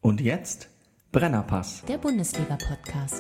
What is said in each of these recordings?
Und jetzt Brennerpass. Der Bundesliga-Podcast.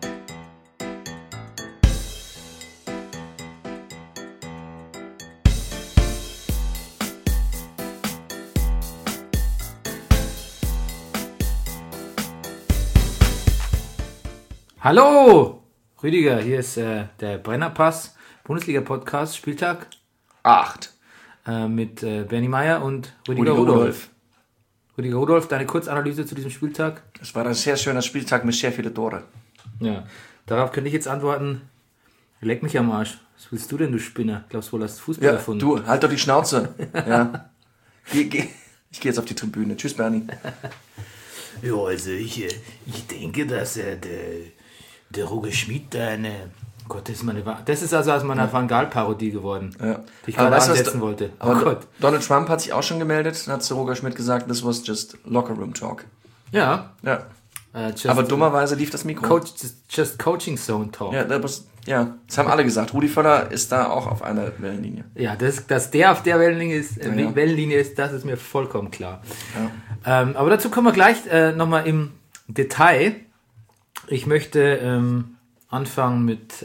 Hallo, Rüdiger, hier ist der Brennerpass, Bundesliga-Podcast, Spieltag 8. Mit Bernie Meyer und Rüdiger Rudolph. Rüdiger Rudolph, deine Kurzanalyse zu diesem Spieltag? Es war ein sehr schöner Spieltag mit sehr vielen Tore. Ja, darauf könnte ich jetzt antworten, leck mich am Arsch. Was willst du denn, du Spinner? Glaubst du wohl, hast Fußball erfunden? Du, halt doch die Schnauze. Ja. Ich gehe jetzt auf die Tribüne. Tschüss, Bernie. Ja, also ich denke, dass der Roger Schmidt Gott, das ist also aus meiner Van Gaal-Parodie geworden, die ich gerade ansetzen wollte. Oh aber Gott. Donald Trump hat sich auch schon gemeldet und hat zu Roger Schmidt gesagt, this was just locker room talk. Ja. Aber dummerweise lief das Mikro. Just Coaching Zone Talk. Das haben alle gesagt. Rudi Völler ist da auch auf einer Wellenlinie. Ja, dass der auf der Wellenlinie ist, das ist mir vollkommen klar. Ja. Aber dazu kommen wir gleich nochmal im Detail. Ich möchte anfangen mit,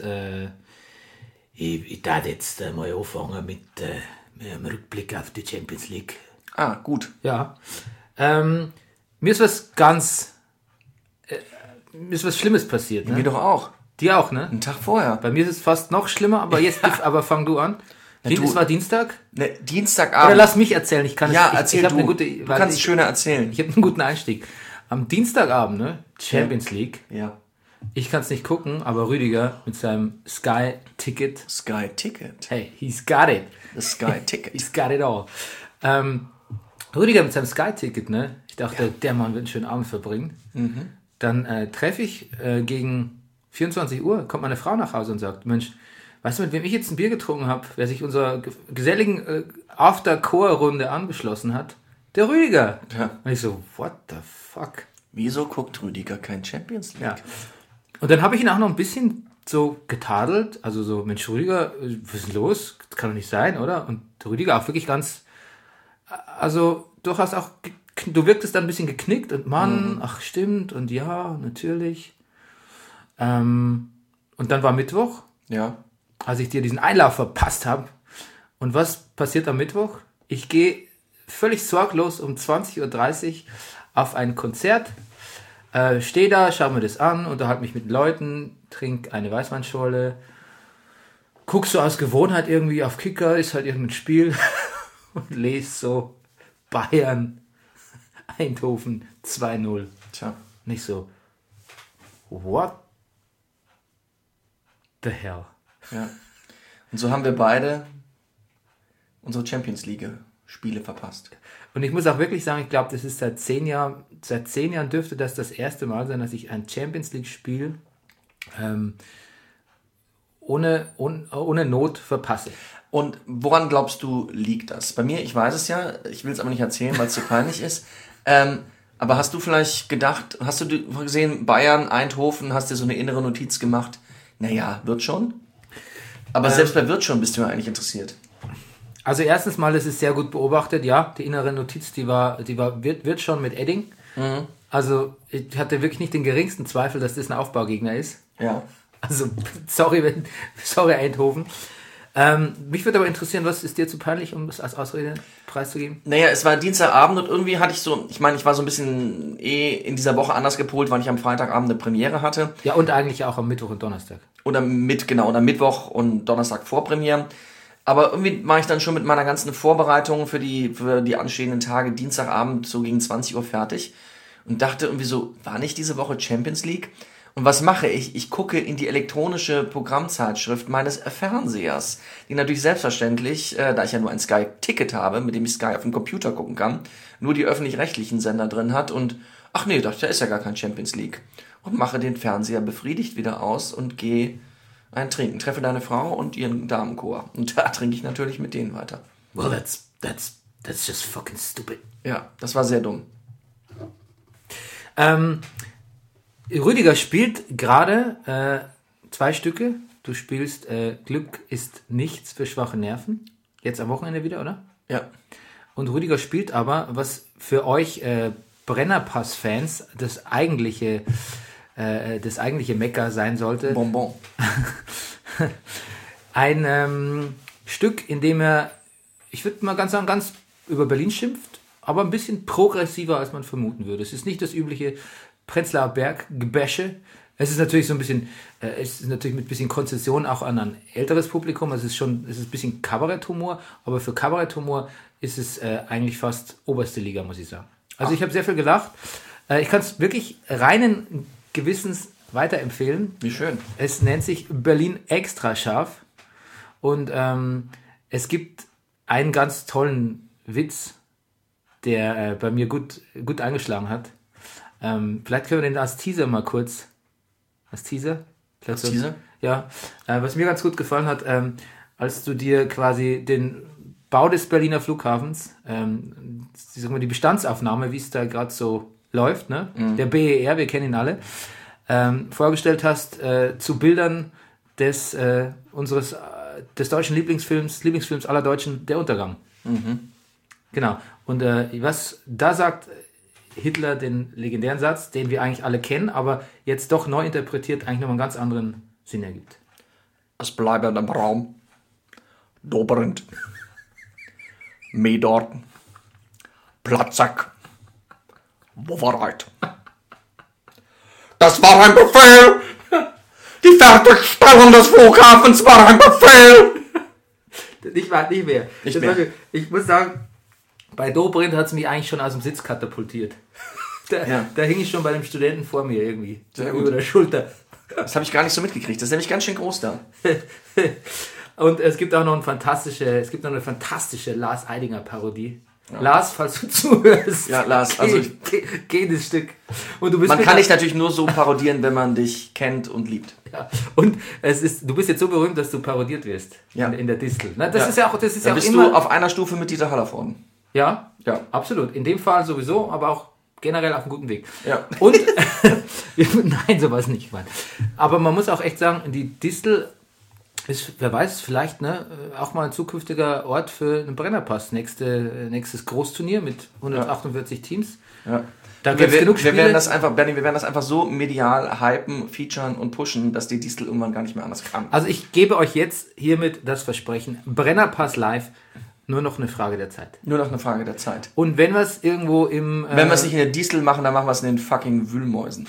ich darf jetzt mal anfangen mit einem Rückblick auf die Champions League. Ah, gut. Ja. Mir ist was Schlimmes passiert. Ne? Mir doch auch. Dir auch, ne? Einen Tag vorher. Bei mir ist es fast noch schlimmer, aber aber fang du an. Es war Dienstag? Ne, Dienstagabend. Oder lass mich erzählen. Erzähl du. Du kannst schöner erzählen. Ich habe einen guten Einstieg. Am Dienstagabend, ne? Champions League. Ja. Ich kann es nicht gucken, aber Rüdiger mit seinem Sky-Ticket. Sky-Ticket? Hey, he's got it. The Sky-Ticket. He's got it all. Rüdiger mit seinem Sky-Ticket, ne? Ich dachte, der Mann wird einen schönen Abend verbringen. Mhm. Dann treffe ich gegen 24 Uhr, kommt meine Frau nach Hause und sagt, Mensch, weißt du, mit wem ich jetzt ein Bier getrunken habe, wer sich unserer geselligen After-Core-Runde angeschlossen hat? Der Rüdiger. Ja. Und ich so, what the fuck? Wieso guckt Rüdiger kein Champions League? Ja. Und dann habe ich ihn auch noch ein bisschen so getadelt, also so, Mensch, Rüdiger, was ist denn los? Das kann doch nicht sein, oder? Und der Rüdiger auch wirklich ganz, also durchaus auch, du wirktest dann ein bisschen geknickt und Mann, ach stimmt und ja, natürlich. Und dann war Mittwoch, als ich dir diesen Einlauf verpasst habe. Und was passiert am Mittwoch? Ich gehe völlig sorglos um 20.30 Uhr auf ein Konzert, stehe da, schaue mir das an, unterhalte mich mit Leuten, trinke eine Weißweinschorle, guck so aus Gewohnheit irgendwie auf Kicker, ist halt irgendein Spiel und lese so Bayern, Eindhoven 2-0. Tja. Nicht so, what the hell? Ja. Und so haben wir beide unsere Champions League Spiele verpasst. Und ich muss auch wirklich sagen, ich glaube, das ist seit 10 Jahren dürfte das erste Mal sein, dass ich ein Champions League Spiel ohne Not verpasse. Und woran glaubst du, liegt das? Bei mir, ich weiß es ja, ich will es aber nicht erzählen, weil es zu peinlich ist. Aber hast du vielleicht gedacht, hast du gesehen, Bayern, Eindhoven, hast dir so eine innere Notiz gemacht, naja, wird schon? Aber selbst bei wird schon bist du ja eigentlich interessiert. Also erstens mal, das ist sehr gut beobachtet, ja, die innere Notiz, wird schon mit Edding. Mhm. Also ich hatte wirklich nicht den geringsten Zweifel, dass das ein Aufbaugegner ist. Ja. Also sorry Eindhoven. Mich würde aber interessieren, was ist dir zu peinlich, um das als Ausrede preiszugeben? Naja, es war Dienstagabend und irgendwie hatte ich ich war so ein bisschen in dieser Woche anders gepolt, weil ich am Freitagabend eine Premiere hatte. Ja, und eigentlich auch am Mittwoch und Donnerstag. Oder Mittwoch und Donnerstag vor Premiere. Aber irgendwie war ich dann schon mit meiner ganzen Vorbereitung für die anstehenden Tage Dienstagabend so gegen 20 Uhr fertig und dachte irgendwie so, war nicht diese Woche Champions League? Und was mache ich? Ich gucke in die elektronische Programmzeitschrift meines Fernsehers, die natürlich selbstverständlich, da ich ja nur ein Sky-Ticket habe, mit dem ich Sky auf dem Computer gucken kann, nur die öffentlich-rechtlichen Sender drin hat und ach nee, dachte, da ist ja gar kein Champions League. Und mache den Fernseher befriedigt wieder aus und gehe ein Trinken. Treffe deine Frau und ihren Damenchor. Und da trinke ich natürlich mit denen weiter. Well, that's just fucking stupid. Ja, das war sehr dumm. Rüdiger spielt gerade 2 Stücke. Du spielst Glück ist nichts für schwache Nerven. Jetzt am Wochenende wieder, oder? Ja. Und Rüdiger spielt aber, was für euch Brennerpass-Fans das eigentliche Mekka sein sollte. Bonbon. Ein Stück, in dem er, ich würde mal ganz sagen, ganz über Berlin schimpft, aber ein bisschen progressiver, als man vermuten würde. Es ist nicht das übliche Prenzlauer Berg-Gebäsche. Es ist natürlich so ein bisschen, es ist natürlich mit ein bisschen Konzession auch an ein älteres Publikum. Es ist ein bisschen Kabaretthumor, aber für Kabaretthumor ist es eigentlich fast oberste Liga, muss ich sagen. Also ich habe sehr viel gelacht. Ich kann es wirklich reinen Gewissens weiterempfehlen. Wie schön. Es nennt sich Berlin extra scharf und es gibt einen ganz tollen Witz, der bei mir gut eingeschlagen hat. Vielleicht können wir den als Teaser mal kurz. Als Teaser? Als Teaser? Ja. Was mir ganz gut gefallen hat, als du dir quasi den Bau des Berliner Flughafens, die Bestandsaufnahme, wie es da gerade so läuft, ne? Der BER, wir kennen ihn alle, vorgestellt hast zu Bildern des deutschen Lieblingsfilms aller Deutschen, Der Untergang. Genau. Und was da sagt Hitler den legendären Satz, den wir eigentlich alle kennen, aber jetzt doch neu interpretiert eigentlich nochmal einen ganz anderen Sinn ergibt. Es bleibt im Raum. Dobrindt. Medort. Platzak. Wovereit. Das war ein Befehl! Die Fertigstellung des Flughafens war ein Befehl! Nicht mehr. Nicht mehr. Ich muss sagen, bei Dobrindt hat es mich eigentlich schon aus dem Sitz katapultiert. Da hing ich schon bei dem Studenten vor mir irgendwie. Sehr gut. Über der Schulter. Das habe ich gar nicht so mitgekriegt. Das ist nämlich ganz schön groß da. Und es gibt auch noch eine fantastische Lars Eidinger Parodie. Ja. Lars, falls du zuhörst. Ja, Lars, also geh das Stück. Und du bist man kann dich natürlich nur so parodieren, wenn man dich kennt und liebt. Ja. Und du bist jetzt so berühmt, dass du parodiert wirst. Ja. In der Distel. Na, das ist ja auch da ja bist immer du auf einer Stufe mit Dieter Hallervorden. Ja, Ja. Absolut. In dem Fall sowieso, aber auch generell auf einem guten Weg. Ja. Und, nein, sowas nicht, Mann. Aber man muss auch echt sagen, die Distel ist, wer weiß, vielleicht auch mal ein zukünftiger Ort für einen Brennerpass. Nächstes Großturnier mit 148 Teams. Ja. Da gibt's genug Spiele. Wir werden das einfach so medial hypen, featuren und pushen, dass die Distel irgendwann gar nicht mehr anders kann. Also ich gebe euch jetzt hiermit das Versprechen, Brennerpass live, nur noch eine Frage der Zeit. Nur noch eine Frage der Zeit. Und wenn wir es irgendwo wenn wir es nicht in der Distel machen, dann machen wir es in den fucking Wühlmäusen.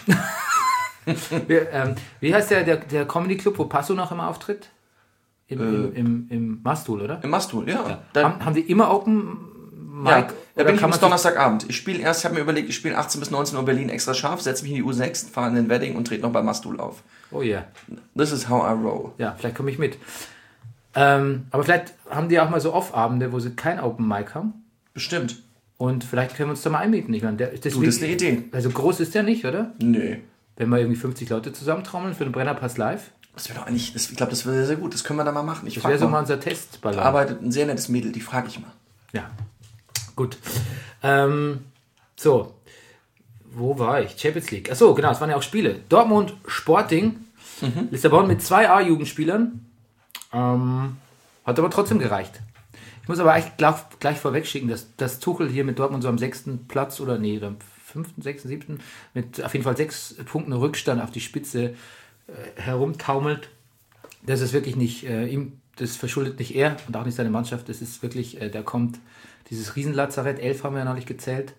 Wie heißt der Comedy Club, wo Passo noch immer auftritt? Im Mastul, oder? Im Mastul, ja. Haben die immer Open Mic? Ja, da bin ich bis man Donnerstagabend. Ich habe mir überlegt, ich spiele 18 bis 19 Uhr Berlin extra scharf, setze mich in die U6, fahre in den Wedding und trete noch bei Mastul auf. Oh yeah. This is how I roll. Ja, vielleicht komme ich mit. Aber vielleicht haben die auch mal so Off-Abende, wo sie kein Open Mic haben. Bestimmt. Und vielleicht können wir uns da mal einmieten. Ich meine, Das ist eine Idee. Also groß ist der nicht, oder? Nee. Wenn wir irgendwie 50 Leute zusammentrommeln für den Brennerpass live. Das wäre doch eigentlich, ich glaube, das wäre sehr, sehr gut. Das können wir da mal machen. Das wäre so mal unser Testballon. Da arbeitet ein sehr nettes Mädel, die frage ich mal. Ja, gut. So, wo war ich? Champions League. Achso, genau, es waren ja auch Spiele. Dortmund, Sporting, Lissabon mit 2 A-Jugendspielern. Hat aber trotzdem gereicht. Ich muss aber eigentlich gleich vorweg schicken, dass Tuchel hier mit Dortmund so am 6. Platz oder am 5., 6., 7. mit auf jeden Fall 6 Punkten Rückstand auf die Spitze herumtaumelt. Das ist wirklich nicht ihm, das verschuldet nicht er und auch nicht seine Mannschaft. Das ist wirklich, da kommt dieses Riesenlazarett, 11 haben wir ja noch nicht gezählt,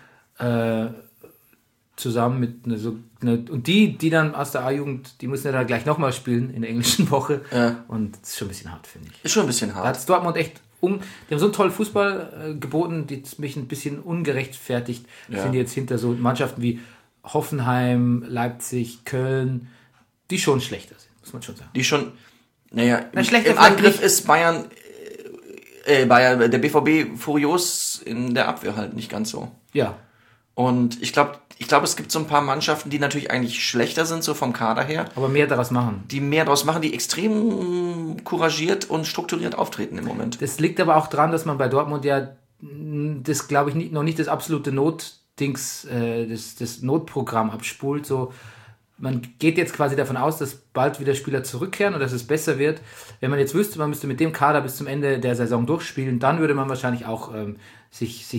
zusammen mit und die dann aus der A-Jugend, die müssen ja dann gleich nochmal spielen in der englischen Woche. Ja. Und das ist schon ein bisschen hart, finde ich. Ist schon ein bisschen hart. Da hat Dortmund echt die haben so einen tollen Fußball geboten, die mich ein bisschen ungerechtfertigt sind jetzt hinter so Mannschaften wie Hoffenheim, Leipzig, Köln, die schon schlechter sind, muss man schon sagen. Die schon, naja, im Angriff ist Bayern, der BVB furios, in der Abwehr halt nicht ganz so. Ja. Und ich glaube, es gibt so ein paar Mannschaften, die natürlich eigentlich schlechter sind, so vom Kader her. Aber mehr daraus machen. Die extrem couragiert und strukturiert auftreten im Moment. Das liegt aber auch daran, dass man bei Dortmund ja das, glaube ich, noch nicht das absolute Notdings, das Notprogramm abspult. So, man geht jetzt quasi davon aus, dass bald wieder Spieler zurückkehren und dass es besser wird. Wenn man jetzt wüsste, man müsste mit dem Kader bis zum Ende der Saison durchspielen, dann würde man wahrscheinlich auch sich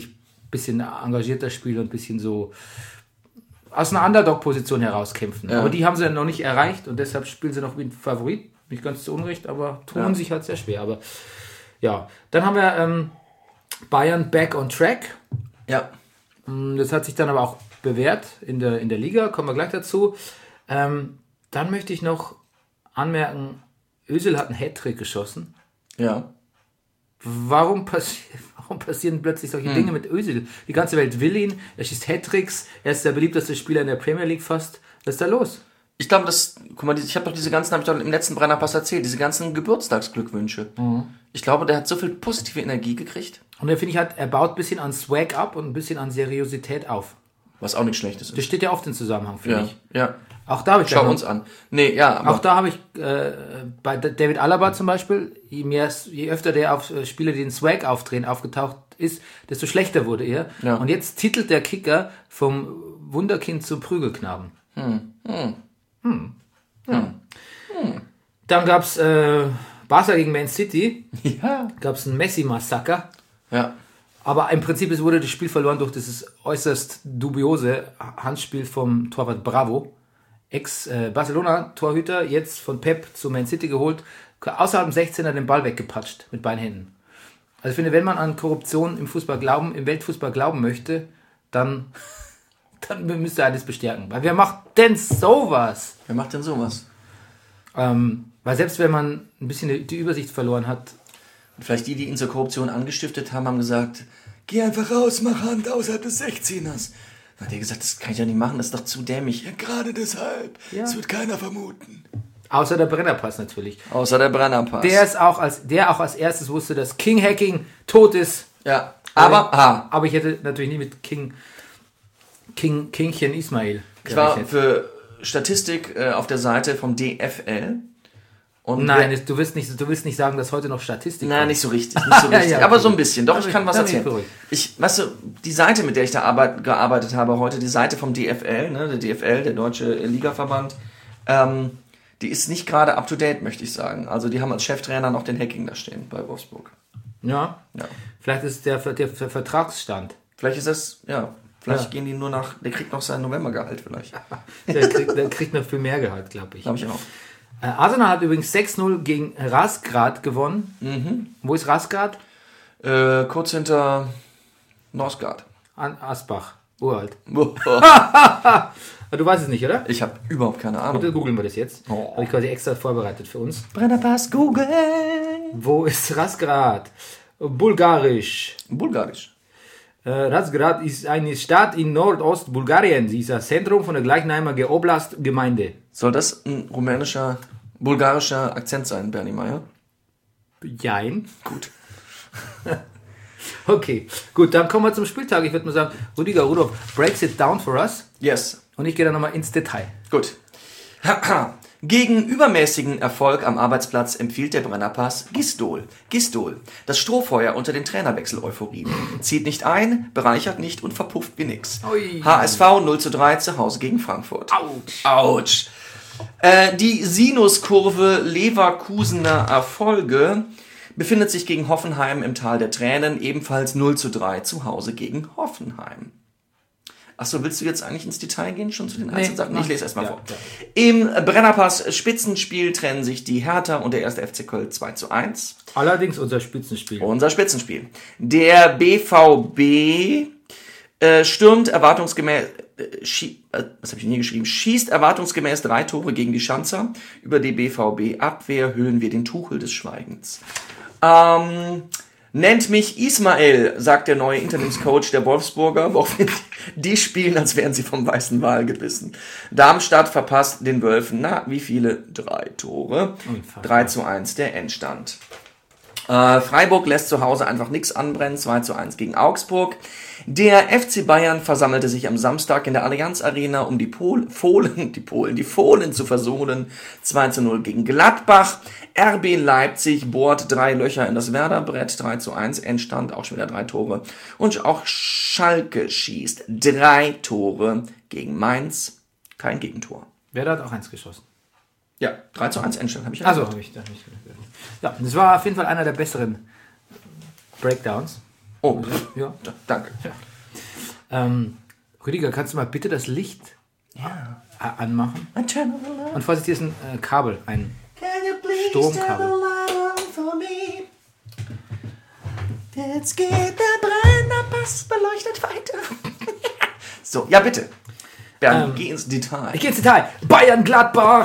bisschen engagierter spielen und ein bisschen so aus einer Underdog-Position herauskämpfen. Ja. Aber die haben sie noch nicht erreicht und deshalb spielen sie noch wie ein Favorit. Nicht ganz zu Unrecht, aber tun sich halt sehr schwer. Aber ja, dann haben wir Bayern back on track. Ja. Das hat sich dann aber auch bewährt in der Liga, kommen wir gleich dazu. Dann möchte ich noch anmerken, Özil hat einen Hattrick geschossen. Ja. Warum passieren plötzlich solche Dinge mit Özil? Die ganze Welt will ihn, er schießt Hattricks, er ist der beliebteste Spieler in der Premier League fast. Was ist da los? Ich glaube, guck mal, ich habe doch diese ganzen, habe ich doch im letzten Brennerpass erzählt, diese ganzen Geburtstagsglückwünsche. Ich glaube, der hat so viel positive Energie gekriegt. Und da finde ich halt, er baut ein bisschen an Swag ab und ein bisschen an Seriosität auf. Was auch nichts Schlechtes ist. Das steht ja oft im Zusammenhang, finde ich. Ja. Auch da habe ich Schau uns an. Nee, ja, aber Auch da habe ich bei David Alaba zum Beispiel, je öfter der auf Spiele, die in Swag aufdrehen, aufgetaucht ist, desto schlechter wurde er. Ja. Und jetzt titelt der Kicker vom Wunderkind zum Prügelknaben. Dann gab es Barca gegen Man City. Ja. Gab es einen Messi-Massaker. Ja. Aber im Prinzip wurde das Spiel verloren durch dieses äußerst dubiose Handspiel vom Torwart Bravo. Ex-Barcelona-Torhüter, jetzt von Pep zu Man City geholt, außerhalb dem 16er den Ball weggepatscht mit beiden Händen. Also ich finde, wenn man an Korruption im Weltfußball glauben möchte, dann müsste er das bestärken. Weil wer macht denn sowas? Wer macht denn sowas? Weil selbst wenn man ein bisschen die Übersicht verloren hat, Vielleicht die ihn zur Korruption angestiftet haben, haben gesagt, geh einfach raus, mach Hand außerhalb des 16ers. Dann hat er gesagt, das kann ich ja nicht machen, das ist doch zu dämlich. Ja, gerade deshalb. Ja. Das wird keiner vermuten. außer der Brennerpass natürlich. Außer der Brennerpass. Der auch als erstes wusste, dass King Hacking tot ist. Ja, aber ich hätte natürlich nie mit Kingchen Ismail ich war gerechnet. für Statistik auf der Seite vom DFL. Und Nein, du willst nicht sagen, dass heute noch Statistik Nein, kommt. nicht so richtig. Nicht so richtig. Ja, aber okay. so ein bisschen. Doch, ich kann was Da bin ich erzählen. beruhigt. Weißt du, die Seite, mit der ich da gearbeitet habe heute, die Seite vom DFL, ne, der DFL, der Deutsche Ligaverband, die ist nicht gerade up to date, möchte ich sagen. Also die haben als Cheftrainer noch den Hacking da stehen bei Wolfsburg. Ja. Vielleicht ist der Vertragsstand. Vielleicht ist das, vielleicht gehen die nur der kriegt noch sein Novembergehalt vielleicht. Der kriegt noch viel mehr Gehalt, glaube ich. Glaube ich auch. Arsenal hat übrigens 6-0 gegen Razgrad gewonnen. Mhm. Wo ist Razgrad? Kurz hinter Norsgard. An Asbach. Uralt. Ich Du weißt es nicht, oder? habe überhaupt keine Ahnung. Dann googeln wir das jetzt. Oh. Habe ich quasi extra vorbereitet für uns. Brennerpass googeln. Wo ist Razgrad? Bulgarisch. Bulgarisch. Razgrad ist eine Stadt in Nordostbulgarien. Sie ist das Zentrum von der gleichnamigen Oblast-Gemeinde. Soll das ein bulgarischer Akzent sein, Bernie Meyer? Jein. Gut. Okay, gut, dann kommen wir zum Spieltag. Ich würde mal sagen, Rüdiger Rudolph breaks it down for us. Yes. Und ich gehe dann nochmal ins Detail. Gut. Gegen übermäßigen Erfolg am Arbeitsplatz empfiehlt der Brennerpass Gistol. Gistol, das Strohfeuer unter den Trainerwechsel-Euphorien. Zieht nicht ein, bereichert nicht und verpufft wie nix. Ui. HSV 0:3 zu Hause gegen Frankfurt. Autsch. Die Sinuskurve Leverkusener Erfolge befindet sich gegen Hoffenheim im Tal der Tränen, ebenfalls 0:3 zu Hause gegen Hoffenheim. Achso, willst du jetzt eigentlich ins Detail gehen, schon zu den einzelnen Sachen? Ich lese erstmal vor. Ja. Im Brennerpass Spitzenspiel trennen sich die Hertha und der 1. FC Köln 2:1. Allerdings unser Spitzenspiel. Unser Spitzenspiel. Der BVB stürmt erwartungsgemäß, was habe ich denn hier geschrieben? Schießt erwartungsgemäß 3 Tore gegen die Schanzer. Über die BVB-Abwehr hüllen wir den Tuchel des Schweigens. Nennt mich Ismail, sagt der neue Interimscoach der Wolfsburger. Die spielen, als wären sie vom weißen Wal gebissen. Darmstadt verpasst den Wölfen, wie viele? 3 Tore. 3:1 der Endstand. Freiburg lässt zu Hause einfach nichts anbrennen, 2:1 gegen Augsburg. Der FC Bayern versammelte sich am Samstag in der Allianz Arena, um die Fohlen zu versohlen, 2:0 gegen Gladbach. RB Leipzig bohrt 3 Löcher in das Werder-Brett, 3:1, Endstand, auch schon wieder 3 Tore. Und auch Schalke schießt 3 Tore gegen Mainz, kein Gegentor. Werder hat auch 1 geschossen. Ja, 3:1, Endstand, habe ich Also, ja, das war auf jeden Fall einer der besseren Breakdowns. Oh, Ja. danke. Rüdiger, kannst du mal bitte das Licht anmachen? Und Vorsicht, hier ist ein Kabel, ein Stromkabel. Jetzt geht der Brennerpass beleuchtet weiter. So, ja bitte. Bernd, geh ins Detail. Ich gehe ins Detail. Bayern Gladbach.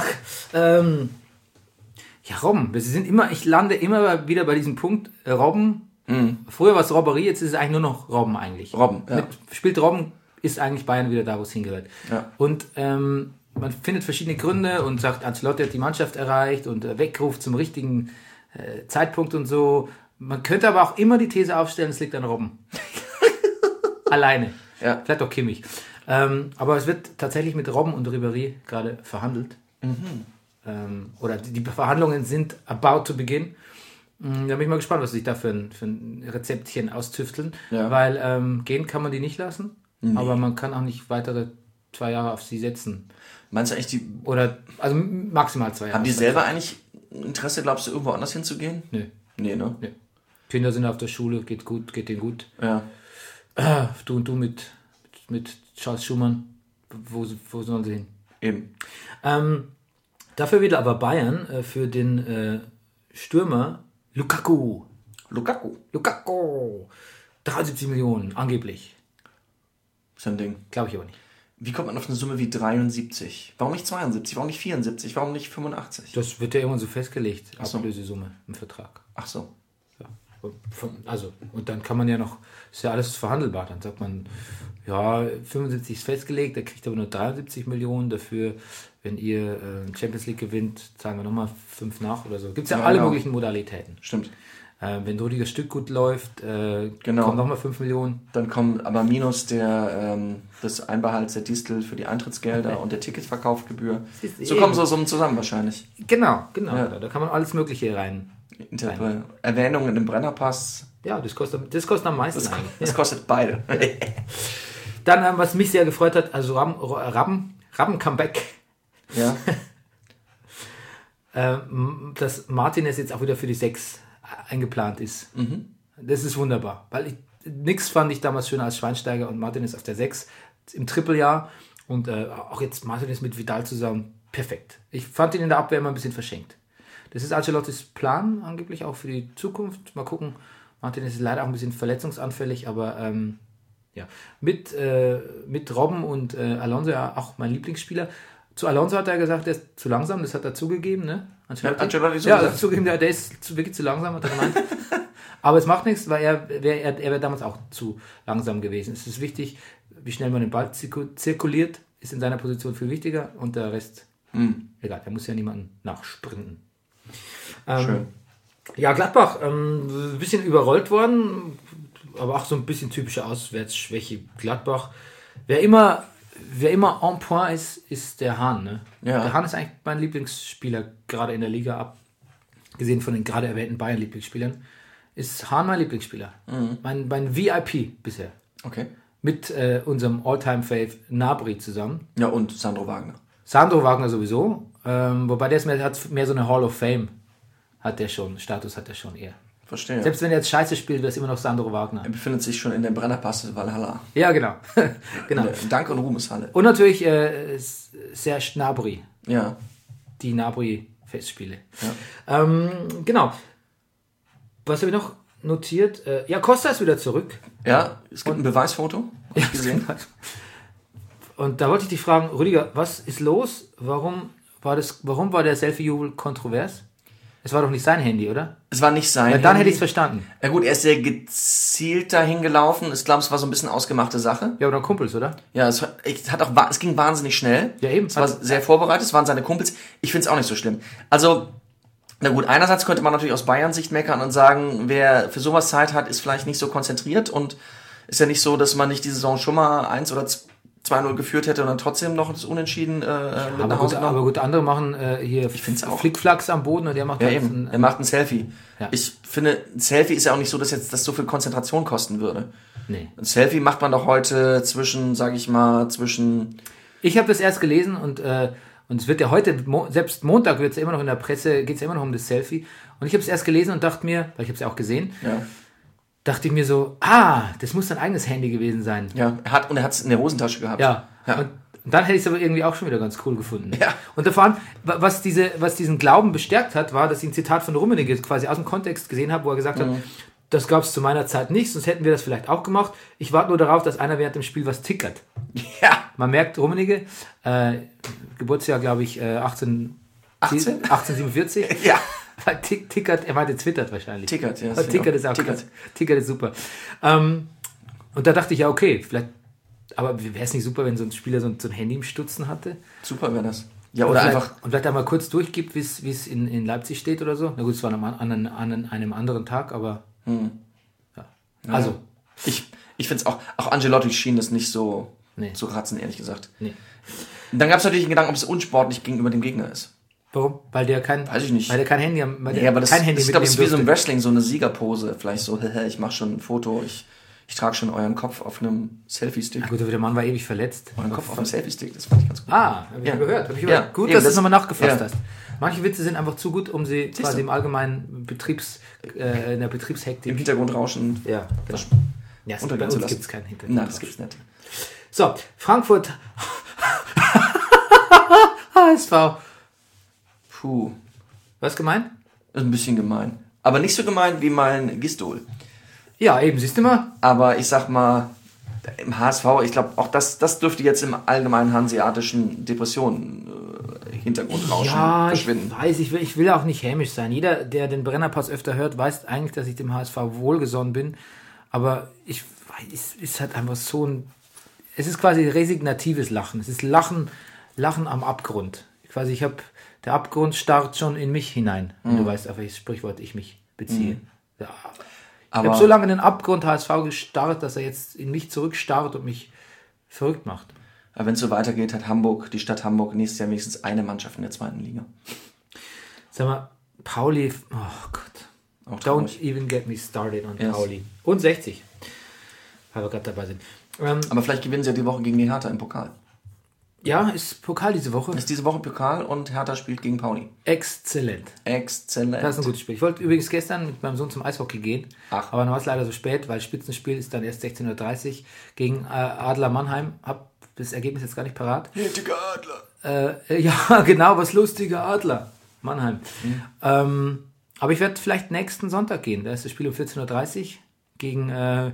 Ja, Robben. Ich lande immer wieder bei diesem Punkt. Robben. Früher war es Robberie, jetzt ist es eigentlich nur noch Robben eigentlich. Robben, ja. Spielt Robben, ist eigentlich Bayern wieder da, wo es hingehört. Ja. Und man findet verschiedene Gründe und sagt, Ancelotti hat die Mannschaft erreicht und wegruft zum richtigen Zeitpunkt und so. Man könnte aber auch immer die These aufstellen, es liegt an Robben. Alleine. Ja. Vielleicht auch Kimmich. Aber es wird tatsächlich mit Robben und Ribéry gerade verhandelt. Oder die Verhandlungen sind about to begin. Da bin ich mal gespannt, was sie sich da für ein Rezeptchen austüfteln. Ja. Weil gehen kann man die nicht lassen, aber man kann auch nicht weitere 2 Jahre auf sie setzen. Meinst du eigentlich, Also maximal 2 Jahre. haben die selber eigentlich Interesse, glaubst du, irgendwo anders hinzugehen? Nö. Nee, ne? Nö. Kinder sind auf der Schule, geht denen gut. Ja. Du und du mit Charles Schumann, wo sollen sie hin? Eben. Dafür wieder aber Bayern für den Stürmer Lukaku. 73 Millionen, angeblich. So ein Ding. Glaube ich aber nicht. Wie kommt man auf eine Summe wie 73? Warum nicht 72? Warum nicht 74? Warum nicht 85? Das wird ja irgendwann so festgelegt, Ach so. Ablösesumme im Vertrag. Ach so. Ja. Und dann kann man ja noch, ist ja alles verhandelbar. Dann sagt man, ja, 75 ist festgelegt, der kriegt aber nur 73 Millionen dafür. Wenn ihr Champions League gewinnt, zahlen wir nochmal 5 nach oder so. Gibt es ja alle möglichen Modalitäten. Stimmt. Wenn Rüdigers Stück gut läuft, Genau. kommen nochmal 5 Millionen. Dann kommt aber minus des Einbehalts der Distel für die Eintrittsgelder und der Ticketverkaufgebühr. So kommen so Summen zusammen wahrscheinlich. Genau. Ja. Da kann man alles Mögliche rein. Erwähnungen im Brennerpass. Ja, das kostet am meisten eigentlich. Das kostet beide. Dann, was mich sehr gefreut hat, also Rabben-Comeback. Ja. Dass Martinez jetzt auch wieder für die 6 eingeplant ist. Das ist wunderbar, weil nix fand ich damals schöner als Schweinsteiger und Martinez auf der 6 im Trippeljahr und auch jetzt Martinez mit Vidal zusammen, perfekt. Ich fand ihn in der Abwehr immer ein bisschen verschenkt. Das ist Ancelottis Plan, angeblich auch für die Zukunft. Mal gucken, Martinez ist leider auch ein bisschen verletzungsanfällig, aber ja, mit Robben und Alonso ja auch mein Lieblingsspieler. Zu Alonso hat er gesagt, der ist zu langsam, das hat er zugegeben, ne? Ancelotti so ja, gesagt. zugegeben, der ist wirklich zu langsam, hat er gemeint. Aber es macht nichts, weil er wäre damals auch zu langsam gewesen. Es ist wichtig, wie schnell man den Ball zirkuliert, ist in seiner Position viel wichtiger und der Rest, egal, er muss ja niemanden nachsprinten. Schön. Ja, Gladbach, ein bisschen überrollt worden, aber auch so ein bisschen typische Auswärtsschwäche. Gladbach, wer immer en point ist der Hahn. Ne? Ja. Der Hahn ist eigentlich mein Lieblingsspieler, gerade in der Liga, abgesehen von den gerade erwähnten Bayern-Lieblingsspielern, ist Hahn mein Lieblingsspieler. Mein VIP bisher. Okay. Mit unserem All-Time-Fave Gnabry zusammen. Ja, und Sandro Wagner. Sandro Wagner sowieso, wobei der hat mehr so eine Hall of Fame. Status hat er schon eher. Verstehe. Selbst wenn er jetzt scheiße spielt, wäre es immer noch Sandro Wagner. Er befindet sich schon in der Brennerpass Valhalla. Ja, genau. In der Dank- und Ruhmeshalle. Und natürlich Serge Gnabry. Ja. Die Gnabry-Festspiele. Ja. Genau. Was habe ich noch notiert? Ja, Costa ist wieder zurück. Ja, es gibt ein Beweisfoto. Hab ich gesehen. Und da wollte ich dich fragen, Rüdiger, was ist los? Warum war der Selfie-Jubel kontrovers? Es war doch nicht sein Handy, oder? Es war nicht sein Weil dann Handy. hätte ich es verstanden. Ja gut, er ist sehr gezielt dahin gelaufen. Ich glaube, es war so ein bisschen ausgemachte Sache. Ja, oder Kumpels, oder? Ja, es ging wahnsinnig schnell. Ja, eben. Es war sehr vorbereitet, es waren seine Kumpels. Ich finde es auch nicht so schlimm. Also, na gut, einerseits könnte man natürlich aus Bayern-Sicht meckern und sagen, wer für sowas Zeit hat, ist vielleicht nicht so konzentriert und ist ja nicht so, dass man nicht die Saison schon mal 1 oder 2-0 geführt hätte und dann trotzdem noch das Unentschieden mit nach Hause genommen. Aber gut, andere machen hier Flickflacks am Boden und er macht er macht ein Selfie. Ja. Ich finde, ein Selfie ist ja auch nicht so, dass jetzt das so viel Konzentration kosten würde. Nee. Ein Selfie macht man doch heute zwischen. Ich habe das erst gelesen und es wird ja heute, selbst Montag wird es ja immer noch in der Presse, geht es ja immer noch um das Selfie. Und ich habe es erst gelesen und dachte mir, weil ich habe es ja auch gesehen, Ja. dachte ich mir so, das muss sein eigenes Handy gewesen sein. Ja, er hat es in der Hosentasche gehabt. Ja. Und dann hätte ich es aber irgendwie auch schon wieder ganz cool gefunden. Ja. Und vor allem, was diesen Glauben bestärkt hat, war, dass ich ein Zitat von Rummenigge quasi aus dem Kontext gesehen habe, wo er gesagt hat, das gab es zu meiner Zeit nicht, sonst hätten wir das vielleicht auch gemacht. Ich warte nur darauf, dass einer während dem Spiel was tickert. Ja. Man merkt, Rummenigge, Geburtsjahr, glaube ich, 1847. Ja. Weil tickert, er meinte twittert wahrscheinlich. Tickert, ja. Tickert ist auch Tickert ist super. Und da dachte ich, ja, okay, vielleicht, aber wäre es nicht super, wenn so ein Spieler so ein Handy im Stutzen hatte? Super wäre das. Ja, oder einfach. Und vielleicht einmal kurz durchgibt, wie es in Leipzig steht oder so. Na gut, es war an einem anderen Tag, aber. Ja. Also. Ich finde es auch Ancelotti schien das nicht so zu ratzen, ehrlich gesagt. Nee. Dann gab es natürlich den Gedanken, ob es unsportlich gegenüber dem Gegner ist. Warum? Weil der kein Handy aber das ist, glaube ich, wie so ein Wrestling, so eine Siegerpose. Vielleicht so, ich mache schon ein Foto, ich trage schon euren Kopf auf einem Selfie-Stick. Ja, gut, aber der Mann war ewig verletzt. Euren Kopf auf einem Selfie-Stick, das fand ich ganz gut. Habe ich gehört. Gut, dass du es nochmal nachgefasst hast. Manche Witze sind einfach zu gut, um sie quasi im allgemeinen in der Betriebshektik. Im Hintergrund rauschen. Ja, genau. Ja, bei uns gibt es keinen Hintergrund. Nein, das gibt es nicht. So, Frankfurt. HSV. Puh. Was gemein? Das ist ein bisschen gemein. Aber nicht so gemein wie mein Gistol. Ja, eben, siehst du mal. Aber ich sag mal, im HSV, ich glaube, auch das dürfte jetzt im allgemeinen hanseatischen Depressionen-Hintergrundrauschen verschwinden. Ja, ich will auch nicht hämisch sein. Jeder, der den Brennerpass öfter hört, weiß eigentlich, dass ich dem HSV wohlgesonnen bin. Aber es ist halt einfach so es ist quasi resignatives Lachen. Es ist Lachen am Abgrund. Quasi der Abgrund starrt schon in mich hinein. Und du weißt, auf welches Sprichwort ich mich beziehe. Ja. Ich habe so lange in den Abgrund HSV gestarrt, dass er jetzt in mich zurückstarrt und mich verrückt macht. Aber wenn es so weitergeht, hat die Stadt Hamburg nächstes Jahr wenigstens eine Mannschaft in der 2. Liga. Sag mal, Pauli, oh Gott. Don't even get me started on Pauli. Und 60. Weil wir gerade dabei sind. Aber vielleicht gewinnen sie ja die Woche gegen die Hertha im Pokal. Ja, ist Pokal diese Woche. Ist diese Woche Pokal und Hertha spielt gegen Pauli. Exzellent. Das ist ein gutes Spiel. Ich wollte übrigens gestern mit meinem Sohn zum Eishockey gehen. Aber dann war es leider so spät, weil Spitzenspiel ist dann erst 16:30 Uhr gegen Adler Mannheim. Hab das Ergebnis jetzt gar nicht parat. Lustiger Adler. Ja, genau, was lustiger Adler. Mannheim. Aber ich werde vielleicht nächsten Sonntag gehen. Da ist das Spiel um 14:30 Uhr gegen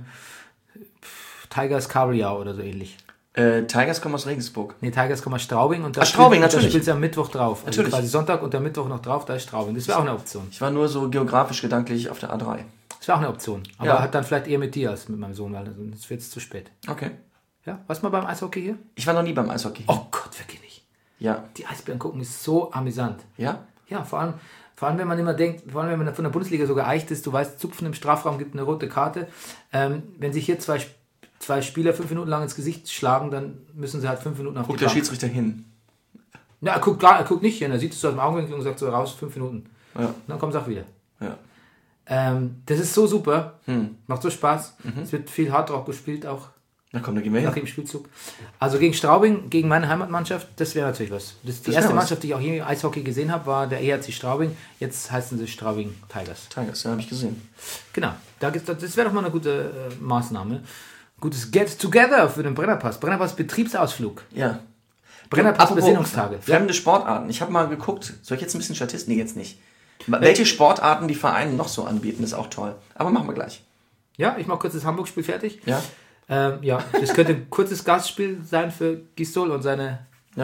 Tigers Kabeljau oder so ähnlich. Tigers kommen aus Regensburg. Nee, Tigers kommen aus Straubing. Und Straubing, natürlich. Da spielt sie am Mittwoch drauf. Natürlich. Also quasi Sonntag und der Mittwoch noch drauf, da ist Straubing. Das wäre auch eine Option. Ich war nur so geografisch gedanklich auf der A3. Das wäre auch eine Option. Aber hat dann vielleicht eher mit dir als mit meinem Sohn, weil sonst wird es zu spät. Okay. Ja, warst du mal beim Eishockey hier? Ich war noch nie beim Eishockey. Oh Gott, wirklich nicht. Ja. Die Eisbären gucken ist so amüsant. Ja? Ja, vor allem wenn man immer denkt, vor allem wenn man von der Bundesliga so geeicht ist, du weißt, Zupfen im Strafraum gibt eine rote Karte. Wenn sich hier zwei Spieler 5 Minuten lang ins Gesicht schlagen, dann müssen sie halt 5 Minuten auf Guckt die der Bank. Schiedsrichter hin? Ja, er guckt nicht hin, er sieht es so aus dem Augenwinkel und sagt so raus, 5 Minuten. Ja. Und dann kommt es auch wieder. Ja. Das ist so super, macht so Spaß. Es wird viel Hardrock gespielt auch. Na komm, da gehen wir hin. Nach dem Spielzug. Also gegen Straubing, gegen meine Heimatmannschaft, das wäre natürlich was. Die erste Mannschaft, die ich auch hier im Eishockey gesehen habe, war der EHC Straubing. Jetzt heißen sie Straubing Tigers. Tigers, ja, habe ich gesehen. Genau. Das wäre doch mal eine gute Maßnahme. Gutes Get-Together für den Brennerpass. Brennerpass Betriebsausflug. Ja. Brennerpass Besinnungstage. Fremde Sportarten. Ich habe mal geguckt. Soll ich jetzt ein bisschen Statistik? Nee, jetzt nicht. Welche Sportarten die Vereine noch so anbieten, ist auch toll. Aber machen wir gleich. Ja, ich mache kurz das Hamburg-Spiel fertig. Ja. Ja, das könnte ein kurzes Gastspiel sein für Gistol und seine.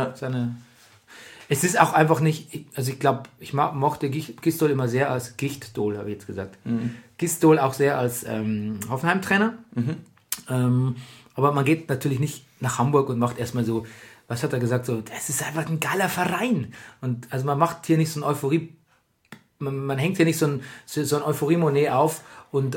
Es ist auch einfach nicht. Also ich glaube, ich mochte Gistol immer sehr als Gichtdol, habe ich jetzt gesagt. Gistol auch sehr als Hoffenheim-Trainer. Aber man geht natürlich nicht nach Hamburg und macht erstmal so, was hat er gesagt, so, das ist einfach ein geiler Verein. Und also man macht hier nicht so ein Euphorie, man hängt hier nicht so ein Euphorie-Monet auf und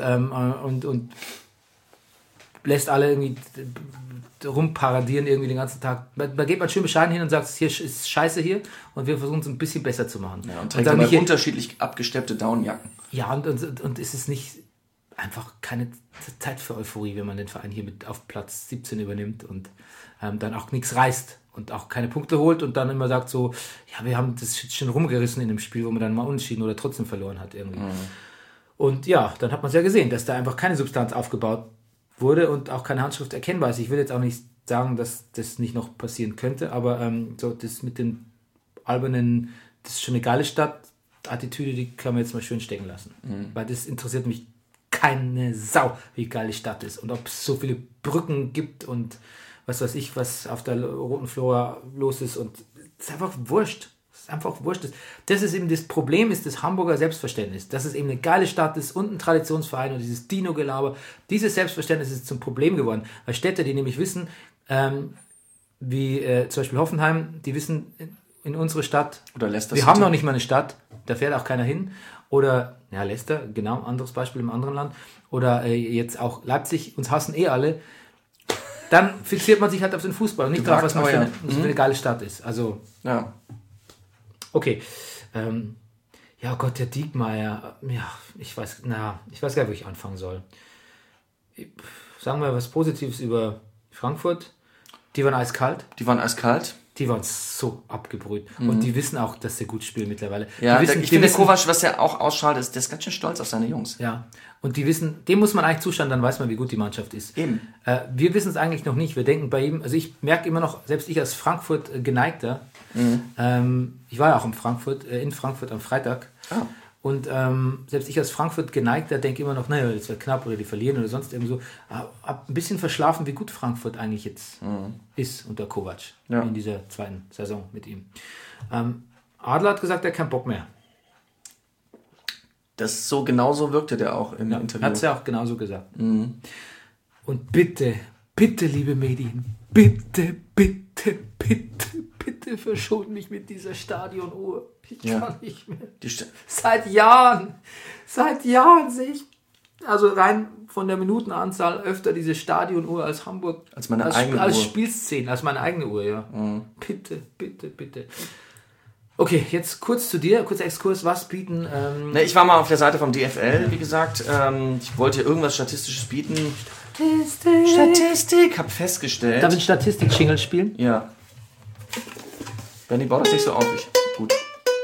lässt alle irgendwie rumparadieren irgendwie den ganzen Tag. Da geht man schön bescheiden hin und sagt, hier ist scheiße hier und wir versuchen es ein bisschen besser zu machen. Ja, und trägt dann dabei unterschiedlich abgesteppte Downjacken. Ja, und es ist nicht einfach keine Zeit für Euphorie, wenn man den Verein hier mit auf Platz 17 übernimmt und dann auch nichts reißt und auch keine Punkte holt und dann immer sagt so, ja, wir haben das schon rumgerissen in dem Spiel, wo man dann mal unentschieden oder trotzdem verloren hat irgendwie. Und ja, dann hat man es ja gesehen, dass da einfach keine Substanz aufgebaut wurde und auch keine Handschrift erkennbar ist. Ich will jetzt auch nicht sagen, dass das nicht noch passieren könnte, aber so das mit den albernen, das ist schon eine geile Stadt-Attitüde, die kann man jetzt mal schön stecken lassen. Weil das interessiert mich keine Sau, wie geil die Stadt ist und ob es so viele Brücken gibt und was weiß ich, was auf der Roten Flora los ist und es ist einfach wurscht. Es ist einfach wurscht. Das ist eben das Problem, ist das Hamburger Selbstverständnis. Dass es eben eine geile Stadt ist und ein Traditionsverein und dieses Dino-Gelaber. Dieses Selbstverständnis ist zum Problem geworden. Weil Städte, die nämlich wissen, wie zum Beispiel Hoffenheim, die wissen in unsere Stadt, Oder Leicester wir City. haben noch nicht mal eine Stadt, da fährt auch keiner hin. Oder, ja, Leicester, genau, anderes Beispiel im anderen Land. Oder jetzt auch Leipzig, uns hassen eh alle. Dann fixiert man sich halt auf den Fußball und nicht darauf, was man für eine geile Stadt ist. Also, Ja. okay. Ja, Gott, der Diekmeyer. Ja, ich weiß gar nicht, wo ich anfangen soll. Sagen wir was Positives über Frankfurt. Die waren eiskalt. Die waren eiskalt. Die waren so abgebrüht. Und die wissen auch, dass sie gut spielen mittlerweile. Ja, die wissen, ich finde, Kovac, was er auch ausstrahlt, ist, der ist ganz schön stolz auf seine Jungs. Ja, und die wissen, dem muss man eigentlich zuschauen, dann weiß man, wie gut die Mannschaft ist. Eben. Wir wissen es eigentlich noch nicht. Wir denken bei ihm, also ich merke immer noch, selbst ich als Frankfurt Geneigter, ich war ja auch in Frankfurt am Freitag. Ah. Und selbst ich als Frankfurt Geneigter denke immer noch, naja, das wird knapp oder die verlieren oder sonst irgend so. Hab ein bisschen verschlafen, wie gut Frankfurt eigentlich jetzt ist unter Kovac in dieser zweiten Saison mit ihm. Adler hat gesagt, er hat keinen Bock mehr. Das so genauso wirkte der auch im Interview. Hat es ja auch genauso gesagt. Und bitte, bitte, liebe Medien, bitte, bitte, bitte, bitte verschont mich mit dieser Stadionuhr. Ich kann nicht mehr. Seit Jahren sehe ich, also rein von der Minutenanzahl, öfter diese Stadionuhr als Hamburg. Als meine eigene als Uhr. Spielszene, als meine eigene Uhr, ja. Bitte, bitte, bitte. Okay, jetzt kurz zu dir, kurzer Exkurs. Was bieten... Ich war mal auf der Seite vom DFL, wie gesagt. Ich wollte irgendwas Statistisches bieten. Statistik, hab festgestellt. Darf ich Statistik-Jingle spielen? Ja. Benni, bau das nicht so auf. Gut.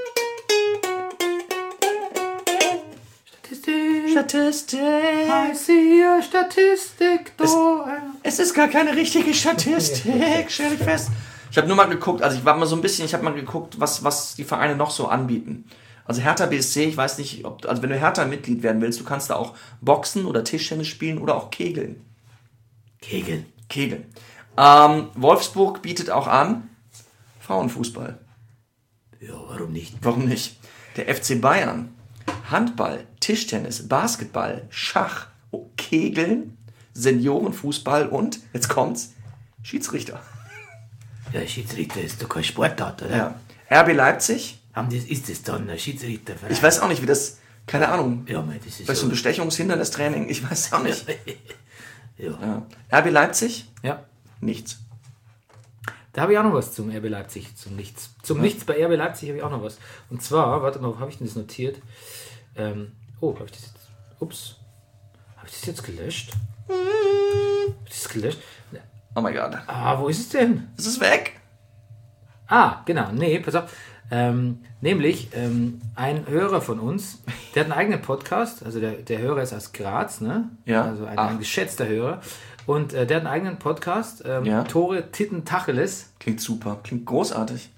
Statistik. I see a Statistik. Es ist gar keine richtige Statistik, stell ich fest. Ich habe nur mal geguckt, also ich habe mal geguckt, was die Vereine noch so anbieten. Also Hertha BSC, ich weiß nicht, also wenn du Hertha-Mitglied werden willst, du kannst da auch Boxen oder Tischtennis spielen oder auch Kegeln. Kegeln. Wolfsburg bietet auch an Frauenfußball. Ja, warum nicht? Warum nicht? Der FC Bayern, Handball, Tischtennis, Basketball, Schach, Kegeln, Seniorenfußball und, jetzt kommt's, Schiedsrichter. Ja, Schiedsrichter ist doch kein Sportart, oder? Ja. RB Leipzig. Ist das dann ein Schiedsrichterverein? Ich weiß auch nicht, wie das, keine Ahnung. Ja, das ist Vielleicht so ein Bestechungshindernistraining, ich weiß auch nicht. Ja. RB Leipzig? Ja. Nichts. Da habe ich auch noch was zum RB Leipzig, zum Nichts. Zum Nichts bei RB Leipzig habe ich auch noch was. Und zwar, warte mal, wo habe ich denn das notiert? Habe ich das jetzt... Ups. Habe ich das jetzt gelöscht? Habe ich das gelöscht? Oh mein Gott. Wo ist es denn? Es ist weg. Genau. Nee, pass auf. Nämlich ein Hörer von uns, der hat einen eigenen Podcast, also der Hörer ist aus Graz, ne? Ja. Also ein geschätzter Hörer. Und der hat einen eigenen Podcast, Tore, Titten, Tacheles. Klingt super, klingt großartig.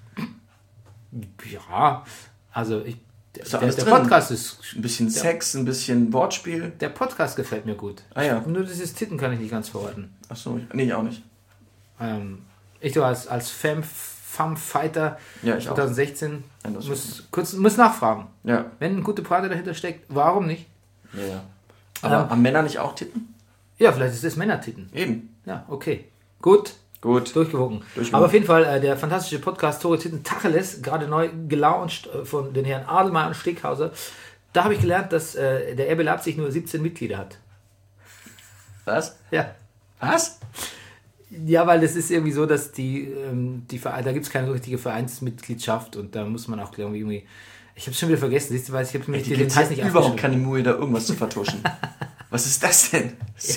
Ja, also der alles drin? Podcast ist... Ein bisschen Sex, ein bisschen Wortspiel. Der Podcast gefällt mir gut. Ah ja. Nur dieses Titten kann ich nicht ganz verorten. Achso, nee, auch nicht. Ich so als Femme-Fighter Ja, ich 2016 auch. muss nachfragen. Ja. Wenn eine gute Party dahinter steckt, warum nicht? Ja. Aber haben Männer nicht auch Titten? Ja, vielleicht ist das Männertitten. Eben. Ja, okay. Gut. Gut. Durchgewogen. Aber auf jeden Fall der fantastische Podcast Tore Titten Tacheles, gerade neu gelauncht von den Herren Adelmeier und Stickhauser. Da habe ich gelernt, dass der RB Leipzig nur 17 Mitglieder hat. Was? Ja. Was? Ja, weil das ist irgendwie so, dass da gibt es keine richtige Vereinsmitgliedschaft und da muss man auch irgendwie, ich habe es schon wieder vergessen, siehst du, weil ich habe mir die Details nicht überhaupt keine Mühe, da irgendwas zu vertuschen. Was ist das denn?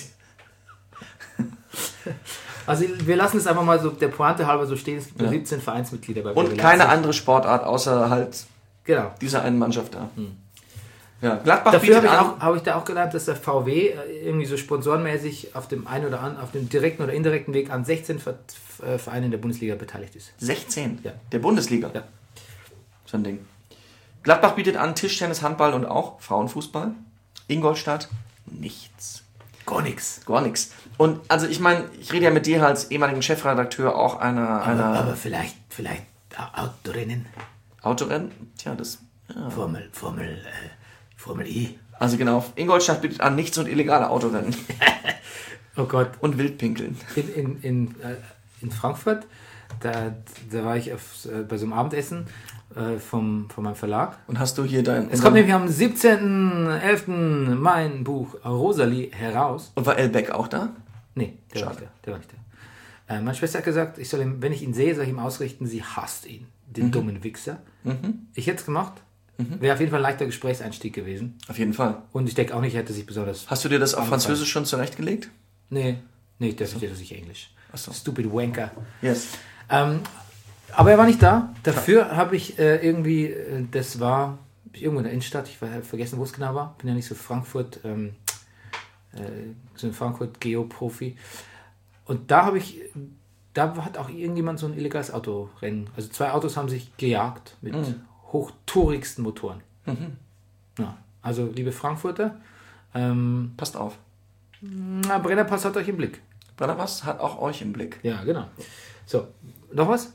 Also wir lassen es einfach mal so der Pointe halber so stehen, es gibt nur 17 Vereinsmitglieder bei Und RB keine Leipzig. andere Sportart außer halt Genau. dieser einen Mannschaft da. Ja, Gladbach Dafür bietet an. habe ich da auch gelernt, dass der VW irgendwie so sponsorenmäßig auf dem einen oder anderen, auf dem direkten oder indirekten Weg an 16 Vereinen in der Bundesliga beteiligt ist. 16? Ja. Der Bundesliga? Ja. So ein Ding. Gladbach bietet an Tischtennis, Handball und auch Frauenfußball. Ingolstadt nichts. Gar nichts. Gar nichts. Und also ich meine, ich rede ja mit dir als ehemaligen Chefredakteur auch einer Aber vielleicht Autorennen, Autorennen. Tja, das... Ja. Formel E. Also genau, Ingolstadt bietet an nichts und illegale Autorennen. Oh Gott. Und Wildpinkeln. In Frankfurt, da war ich bei so einem Abendessen von meinem Verlag. Und hast du hier dein... Es kommt nämlich am 17.11. mein Buch Rosalie heraus. Und war Elbeck auch da? Nee, der war nicht da. Meine Schwester hat gesagt, ich soll ihm, wenn ich ihn sehe, soll ich ihm ausrichten, sie hasst ihn, den dummen Wichser. Ich hätte es gemacht. Wäre auf jeden Fall ein leichter Gesprächseinstieg gewesen. Auf jeden Fall. Und ich denke auch nicht, er hätte sich besonders... Hast du dir das auf Französisch schon zurechtgelegt? Nee, das versteht er sich Englisch. Achso. Stupid Wanker. Yes. Aber er war nicht da. Dafür habe ich irgendwie, das war irgendwo in der Innenstadt, ich habe vergessen, wo es genau war. Bin ja nicht so so ein Frankfurt-Geo-Profi. Und da hat auch irgendjemand so ein illegales Autorennen. Also 2 Autos haben sich gejagt mit hochtourigsten Motoren. Ja, also liebe Frankfurter, Passt auf. Brennerpass hat euch im Blick. Brennerpass hat auch euch im Blick. Ja, genau. So, noch was?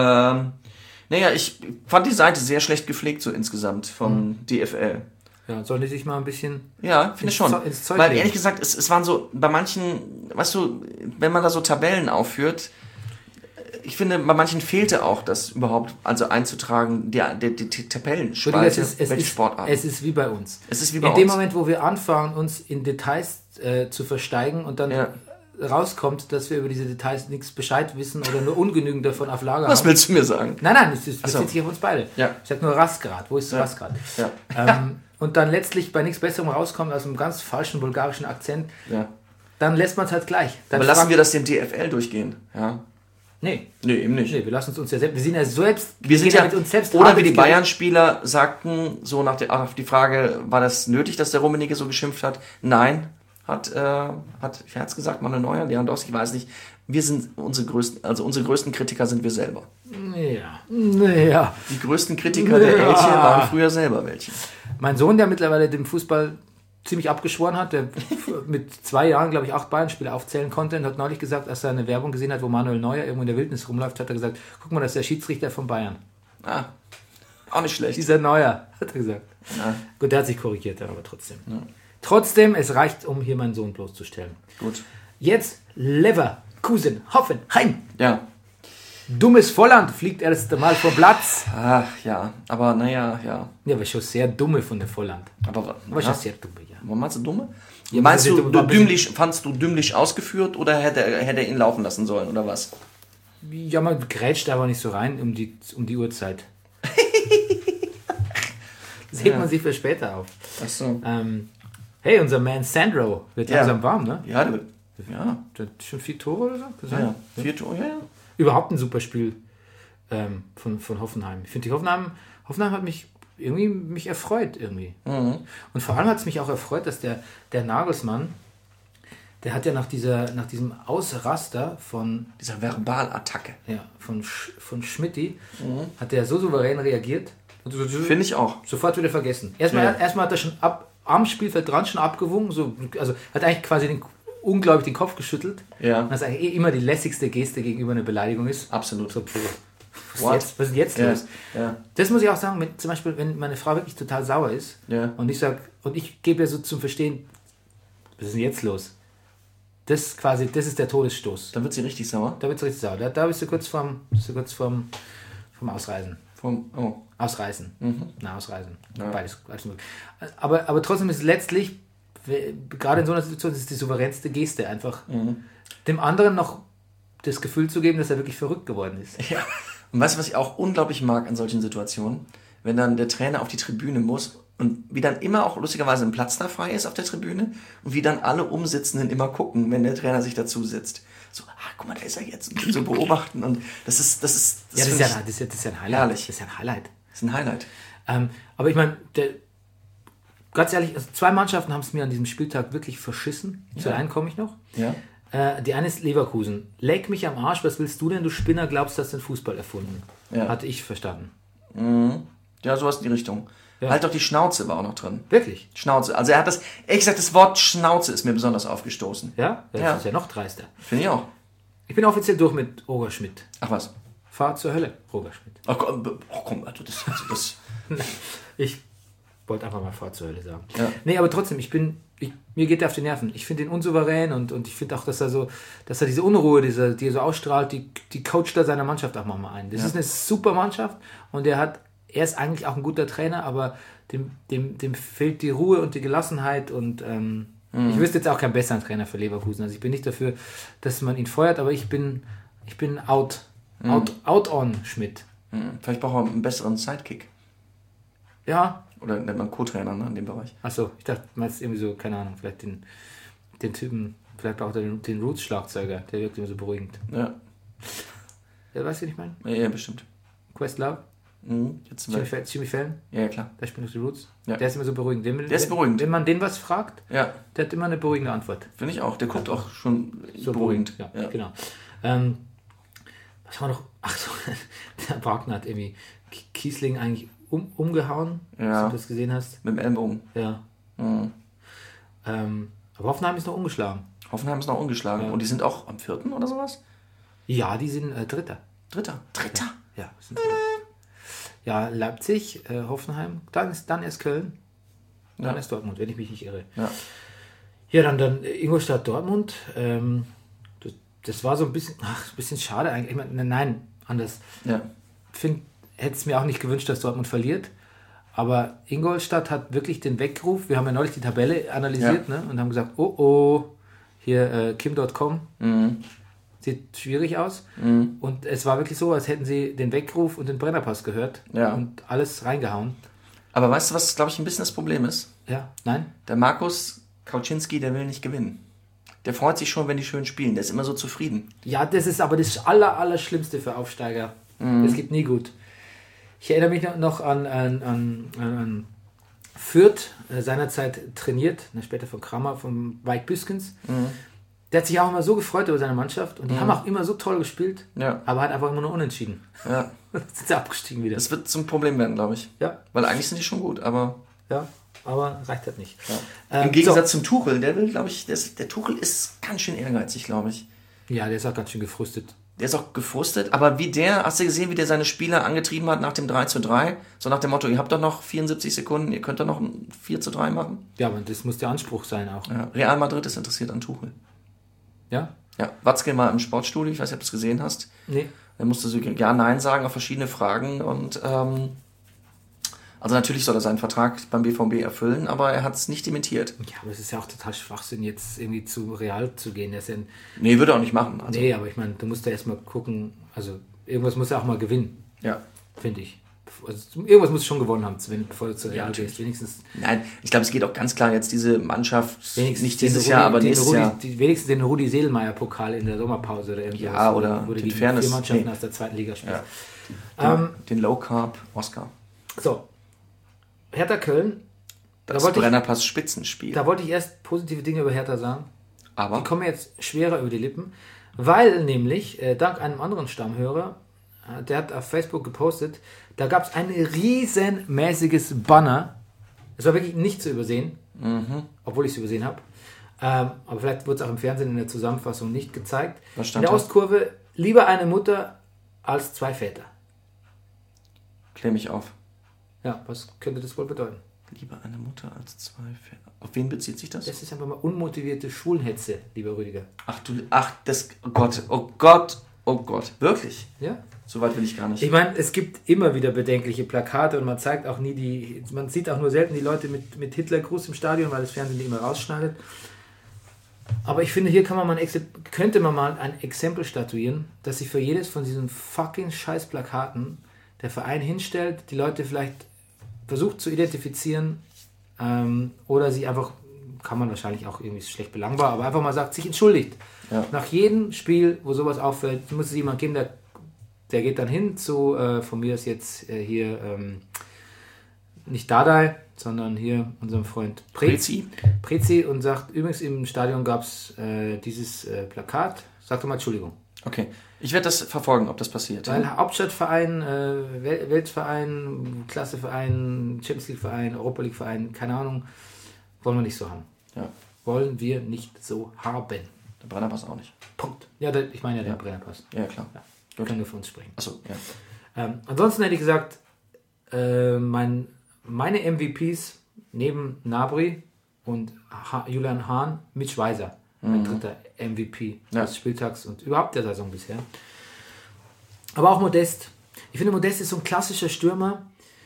Naja, ich fand die Seite sehr schlecht gepflegt so insgesamt vom DFL. Ja, sollen die sich mal ein bisschen... Ja, finde ich schon. ins Zeug Weil legen. ehrlich gesagt, es waren so, bei manchen, weißt du, wenn man da so Tabellen aufführt, ich finde, bei manchen fehlte auch das überhaupt, also einzutragen, die Tabellenspalte, welche Sportarten. Es ist wie bei uns. Es ist wie bei in dem uns. Moment, wo wir anfangen, uns in Details zu versteigen und dann rauskommt, dass wir über diese Details nichts Bescheid wissen oder nur ungenügend davon auf Lager Was haben. willst du mir sagen? Nein, das bezieht so. sich auf uns beide. Ja. Ich sag nur Rastgrad. Wo ist das Rastgrad? Ja. Und dann letztlich bei nichts Besserem rauskommt als einem ganz falschen bulgarischen Akzent, Ja. dann lässt man es halt gleich. Dann Aber lassen wir das dem DFL durchgehen? Ja. Nee. Nee, eben nicht. Nee, wir lassen es uns ja selbst. Wir sind ja selbst. Wir sind gehen ja mit uns selbst. oder wie die Arbeitsgericht. Bayern-Spieler sagten, so auf die Frage, war das nötig, dass der Rummenigge so geschimpft hat? Nein, hat wer hat's gesagt? Manuel Neuer, Lewandowski, ich weiß nicht. Wir sind unsere größten Kritiker sind wir selber. Ja. Die größten Kritiker der Elche waren früher selber welche. Mein Sohn, der mittlerweile dem Fußball ziemlich abgeschworen hat, der mit 2 Jahren, glaube ich, 8 Bayern-Spiele aufzählen konnte und hat neulich gesagt, als er eine Werbung gesehen hat, wo Manuel Neuer irgendwo in der Wildnis rumläuft, hat er gesagt, guck mal, das ist der Schiedsrichter von Bayern. Ah, auch nicht schlecht. Dieser Neuer, hat er gesagt. Ja. Gut, der hat sich korrigiert dann aber trotzdem. Ja. Trotzdem, es reicht, um hier meinen Sohn bloßzustellen. Gut. Jetzt Leverkusen, Hoffenheim. Ja. Dummes Volland fliegt erst einmal vom Platz. Ach ja, aber naja, ja. Ja, aber schon sehr dumme von der Volland. Aber schon sehr dumme, ja. Meinst du dumme? Ja, Meinst das du, ist ja fandst du dümmlich ausgeführt oder hätte er ihn laufen lassen sollen oder was? Ja, man grätscht aber nicht so rein um die Uhrzeit. Das hebt man sich für später auf. Ach so. Hey, unser Man Sandro wird langsam warm, ne? Ja, der hat schon 4 Tore oder so? ja. 4 Tore, ja. Überhaupt ein super Spiel von Hoffenheim. Ich finde, Hoffenheim hat mich irgendwie erfreut irgendwie. Und vor allem hat es mich auch erfreut, dass der Nagelsmann, der hat ja nach diesem Ausraster von Dieser Verbalattacke. von Schmidti, hat der so souverän reagiert. Finde ich auch. Sofort wieder vergessen. Erstmal hat er schon am Spielfeld dran schon abgewunken, also hat eigentlich quasi unglaublich den Kopf geschüttelt. Ja. Was eigentlich immer die lässigste Geste gegenüber einer Beleidigung ist. Absolut. So, was ist jetzt los? Ja. Das muss ich auch sagen, zum Beispiel, wenn meine Frau wirklich total sauer ist und ich gebe ihr so zum Verstehen, was ist denn jetzt los? Das ist der Todesstoß. Dann wird sie richtig sauer. Da wird sie richtig sauer. Da bist du kurz vorm Ausreisen. Ausreißen. Ausreisen. Ja. Beides möglich. Aber trotzdem ist es letztlich, gerade in so einer Situation, ist es die souveränste Geste, einfach dem anderen noch das Gefühl zu geben, dass er wirklich verrückt geworden ist. Ja. Und weißt du, was ich auch unglaublich mag an solchen Situationen? Wenn dann der Trainer auf die Tribüne muss und wie dann immer auch lustigerweise ein Platz da frei ist auf der Tribüne und wie dann alle Umsitzenden immer gucken, wenn der Trainer sich dazu sitzt. So, guck mal, da ist er jetzt. Und so beobachten. Und das ist ja ein Highlight. Herrlich. Das ist ja ein Highlight. Das ist ein Highlight. Aber ich meine, ganz ehrlich, also 2 Mannschaften haben es mir an diesem Spieltag wirklich verschissen. Zu der einen komme ich noch. Ja. Die eine ist Leverkusen. Leck mich am Arsch, was willst du denn, du Spinner, glaubst, du hast den Fußball erfunden. Ja. Hatte ich verstanden. Ja, sowas in die Richtung. Ja. Halt doch die Schnauze war auch noch drin. Wirklich? Schnauze. Also er hat das, ehrlich gesagt, das Wort Schnauze ist mir besonders aufgestoßen. Ja? Das Ja. ist ja noch dreister. Finde ich auch. Ich bin offiziell durch mit Roger Schmidt. Ach was. Fahr zur Hölle, Roger Schmidt. Ach komm, also das. Ich wollte einfach mal Fahr zur Hölle sagen. Ja. Nee, aber trotzdem, mir geht der auf die Nerven. Ich finde ihn unsouverän und ich finde auch, dass er diese Unruhe, die er so ausstrahlt, die coacht er seiner Mannschaft auch mal ein. Das ist eine super Mannschaft und er ist eigentlich auch ein guter Trainer, aber dem fehlt die Ruhe und die Gelassenheit und ich wüsste jetzt auch keinen besseren Trainer für Leverkusen. Also ich bin nicht dafür, dass man ihn feuert, aber ich bin out on Schmidt. Vielleicht braucht er einen besseren Sidekick. Ja. Oder nennt man Co-Trainer, ne, in dem Bereich. Achso, ich dachte, du meinst irgendwie so, keine Ahnung, vielleicht den Typen, vielleicht braucht er den Roots-Schlagzeuger, der wirkt immer so beruhigend. Ja. Ja, weißt du, was ich meine? Ja, bestimmt. Questlove? Jetzt sind wir. Jimmy Fallon? Ja, klar. Der spielt auf die Roots? Ja. Der ist immer so beruhigend. Der ist beruhigend. Wenn man den was fragt, Ja. der hat immer eine beruhigende Antwort. Finde ich auch. Der guckt auch schon So beruhigend. Ja, Ja. genau. Was war noch? Ach so, der Wagner hat irgendwie Kiesling eigentlich umgehauen, Ja. dass du das gesehen hast. Mit dem Ellenbogen. Ja. Aber Hoffenheim ist noch ungeschlagen. Hoffenheim ist noch ungeschlagen. Ja. Und die sind auch am 4. oder sowas? Ja, die sind Dritter. Dritter. Ja, sind Dritter. Ja, Leipzig, Hoffenheim, dann erst Köln, dann Ja. erst Dortmund, wenn ich mich nicht irre. Ja. Ja, dann Ingolstadt, Dortmund. Das war so ein bisschen schade eigentlich. Ich meine, nein, anders. Ja. Hätte es mir auch nicht gewünscht, dass Dortmund verliert. Aber Ingolstadt hat wirklich den Weckruf. Wir haben ja neulich die Tabelle analysiert, ne, und haben gesagt, hier Kim.com. Sieht schwierig aus. Und es war wirklich so, als hätten sie den Weckruf und den Brennerpass gehört und alles reingehauen. Aber weißt du, was, glaube ich, ein bisschen das Problem ist? Ja, nein? Der Markus Kauczynski, der will nicht gewinnen. Der freut sich schon, wenn die schön spielen. Der ist immer so zufrieden. Ja, das ist aber das Allerschlimmste für Aufsteiger. Das geht nie gut. Ich erinnere mich noch an Fürth, seinerzeit trainiert, später von Kramer, von Mike Büskens. Der hat sich auch immer so gefreut über seine Mannschaft und die haben auch immer so toll gespielt, aber hat einfach immer nur unentschieden. Ja. Jetzt sind sie abgestiegen wieder. Das wird zum Problem werden, glaube ich. Ja. Weil eigentlich sind die schon gut, aber... Ja, aber reicht halt nicht. Ja. Im Gegensatz zum Tuchel, der will, glaube ich, der Tuchel ist ganz schön ehrgeizig, glaube ich. Ja, der ist auch ganz schön gefrustet. Der ist auch gefrustet, aber hast du gesehen, wie der seine Spieler angetrieben hat nach dem 3:3? So nach dem Motto, ihr habt doch noch 74 Sekunden, ihr könnt doch noch ein 4:3 machen. Ja, aber das muss der Anspruch sein auch. Ja. Real Madrid ist interessiert an Tuchel. Ja? Ja, Watzke mal im Sportstudio, ich weiß nicht, ob du es gesehen hast. Nee. Er musste so Ja, Nein sagen auf verschiedene Fragen und also natürlich soll er seinen Vertrag beim BVB erfüllen, aber er hat es nicht dementiert. Ja, aber es ist ja auch total Schwachsinn, jetzt irgendwie zu Real zu gehen. Der ist ja Nee, würde er auch nicht machen. Also. Nee, aber ich meine, du musst ja erstmal gucken, also irgendwas muss er auch mal gewinnen, Ja. finde ich. Also, irgendwas muss schon gewonnen haben, bevor du zu Real gehst. Wenigstens Nein, ich glaube, es geht auch ganz klar jetzt diese Mannschaft, nicht den dieses Jahr, aber nächstes Jahr. Wenigstens den Rudi-Seelmeier-Pokal in der Sommerpause oder irgendwas. Ja, oder wo du den gegen Fairness- 4 Mannschaften nee. aus der zweiten Liga spielst. Ja. Den Low Carb Oscar. So, Hertha Köln. Das wollte ich- Brennerpass Spitzenspiel. Da wollte ich erst positive Dinge über Hertha sagen. Aber Die kommen mir jetzt schwerer über die Lippen, weil nämlich, dank einem anderen Stammhörer, der hat auf Facebook gepostet, da gab es ein riesenmäßiges Banner. Es war wirklich nicht zu übersehen, obwohl ich es übersehen habe. Aber vielleicht wurde es auch im Fernsehen in der Zusammenfassung nicht gezeigt. Was In stand der da? Ostkurve, lieber eine Mutter als 2 Väter. klär mich auf. Ja, was könnte das wohl bedeuten? Lieber eine Mutter als 2 Väter. Auf wen bezieht sich das? Das ist einfach mal unmotivierte Schwulenhetze, lieber Rüdiger. Oh Gott. Wirklich? Ja? So weit will ich gar nicht. Ich meine, es gibt immer wieder bedenkliche Plakate und man zeigt auch nie man sieht auch nur selten die Leute mit Hitlergruß im Stadion, weil das Fernsehen die immer rausschneidet. Aber ich finde, hier könnte man mal ein Exempel statuieren, dass sich für jedes von diesen fucking Scheiß-Plakaten der Verein hinstellt, die Leute vielleicht versucht zu identifizieren oder sie einfach, kann man wahrscheinlich auch irgendwie schlecht belangbar, aber einfach mal sagt, sich entschuldigt. Ja. Nach jedem Spiel, wo sowas auffällt, muss es jemand geben, der geht dann hin zu, von mir ist jetzt hier nicht Dardai, sondern hier unserem Freund Prezi und sagt, übrigens im Stadion gab es dieses Plakat. Sag doch mal Entschuldigung. Okay, ich werde das verfolgen, ob das passiert. Weil Hauptstadtverein, Weltverein, Klasseverein, Champions League Verein, Europa League Verein, keine Ahnung, wollen wir nicht so haben. Ja. Wollen wir nicht so haben. Der Brennerpass auch nicht. Punkt. Ja, ich meine ja den Brennerpass. Ja, klar. Ja. Können wir für uns sprechen. Achso, ja. Ansonsten hätte ich gesagt, meine MVPs neben Gnabry und Julian Hahn, Mitch Weiser. Mein dritter MVP des Spieltags und überhaupt der Saison bisher. Aber auch Modest. Ich finde, Modest ist so ein klassischer Stürmer.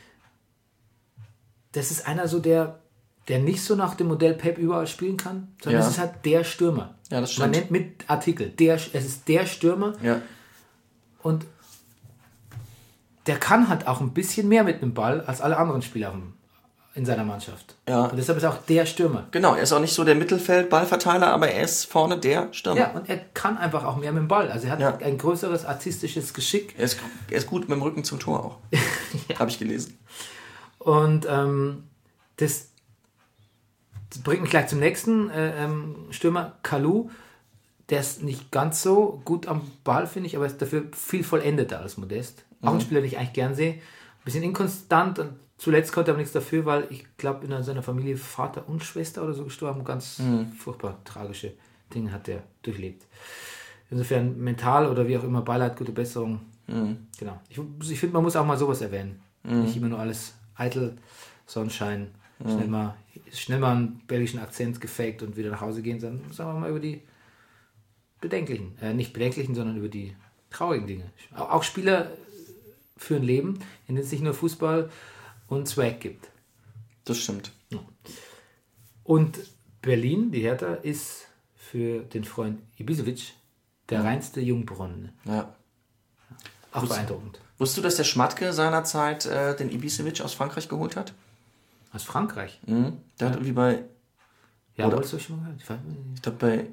Das ist einer so, der nicht so nach dem Modell Pep überall spielen kann, sondern es ist halt der Stürmer. Ja, das stimmt. Man nennt mit Artikel, es ist der Stürmer. Ja. Und der kann halt auch ein bisschen mehr mit dem Ball als alle anderen Spieler in seiner Mannschaft. Ja. Und deshalb ist er auch der Stürmer. Genau, er ist auch nicht so der Mittelfeld-Ballverteiler, aber er ist vorne der Stürmer. Ja, und er kann einfach auch mehr mit dem Ball. Also er hat ein größeres artistisches Geschick. Er ist gut mit dem Rücken zum Tor auch. Habe ich gelesen. Und das bringt mich gleich zum nächsten Stürmer, Kalou. Der ist nicht ganz so gut am Ball, finde ich, aber ist dafür viel vollendeter als Modest. Auch ein Spieler, den ich eigentlich gern sehe. Ein bisschen inkonstant und zuletzt konnte er aber nichts dafür, weil ich glaube, in seiner Familie Vater und Schwester oder so gestorben. Ganz furchtbar tragische Dinge hat er durchlebt. Insofern mental oder wie auch immer, Beileid, gute Besserung. Genau. Ich finde, man muss auch mal sowas erwähnen. Nicht immer nur alles eitel, Sonnenschein, schnell mal einen belgischen Akzent gefaked und wieder nach Hause gehen, sondern sagen wir mal über die bedenklichen, nicht bedenklichen, sondern über die traurigen Dinge. Auch Spieler führen Leben, in denen es nicht nur Fußball und Swag gibt. Das stimmt. Und Berlin, die Hertha, ist für den Freund Ibisevic der reinste Jungbrunnen. Ja. Auch beeindruckend. Wusstest du, dass der Schmatke seinerzeit den Ibisevic aus Frankreich geholt hat? Aus Frankreich? Der hat irgendwie bei... Ja, wolltest du schon mal gehört? Ich glaube bei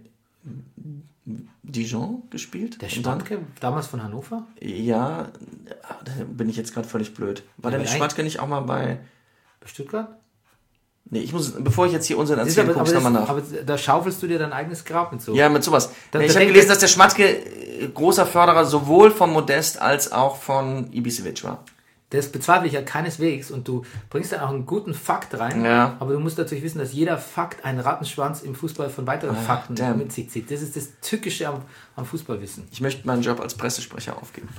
Dijon gespielt. Der Schmatke, damals von Hannover? Ja, da bin ich jetzt gerade völlig blöd. War der Schmatke nicht auch mal bei Stuttgart? Nee, bevor ich jetzt hier unseren erzähle, guck ich nochmal nach. Aber da schaufelst du dir dein eigenes Grab mit so. Ja, mit sowas. Ich habe gelesen, dass der Schmatke großer Förderer sowohl von Modest als auch von Ibisevic war. Das bezweifle ich ja keineswegs und du bringst dann auch einen guten Fakt rein, aber du musst natürlich wissen, dass jeder Fakt einen Rattenschwanz im Fußball von weiteren Fakten mit sich zieht. Das ist das Tückische am Fußballwissen. Ich möchte meinen Job als Pressesprecher aufgeben.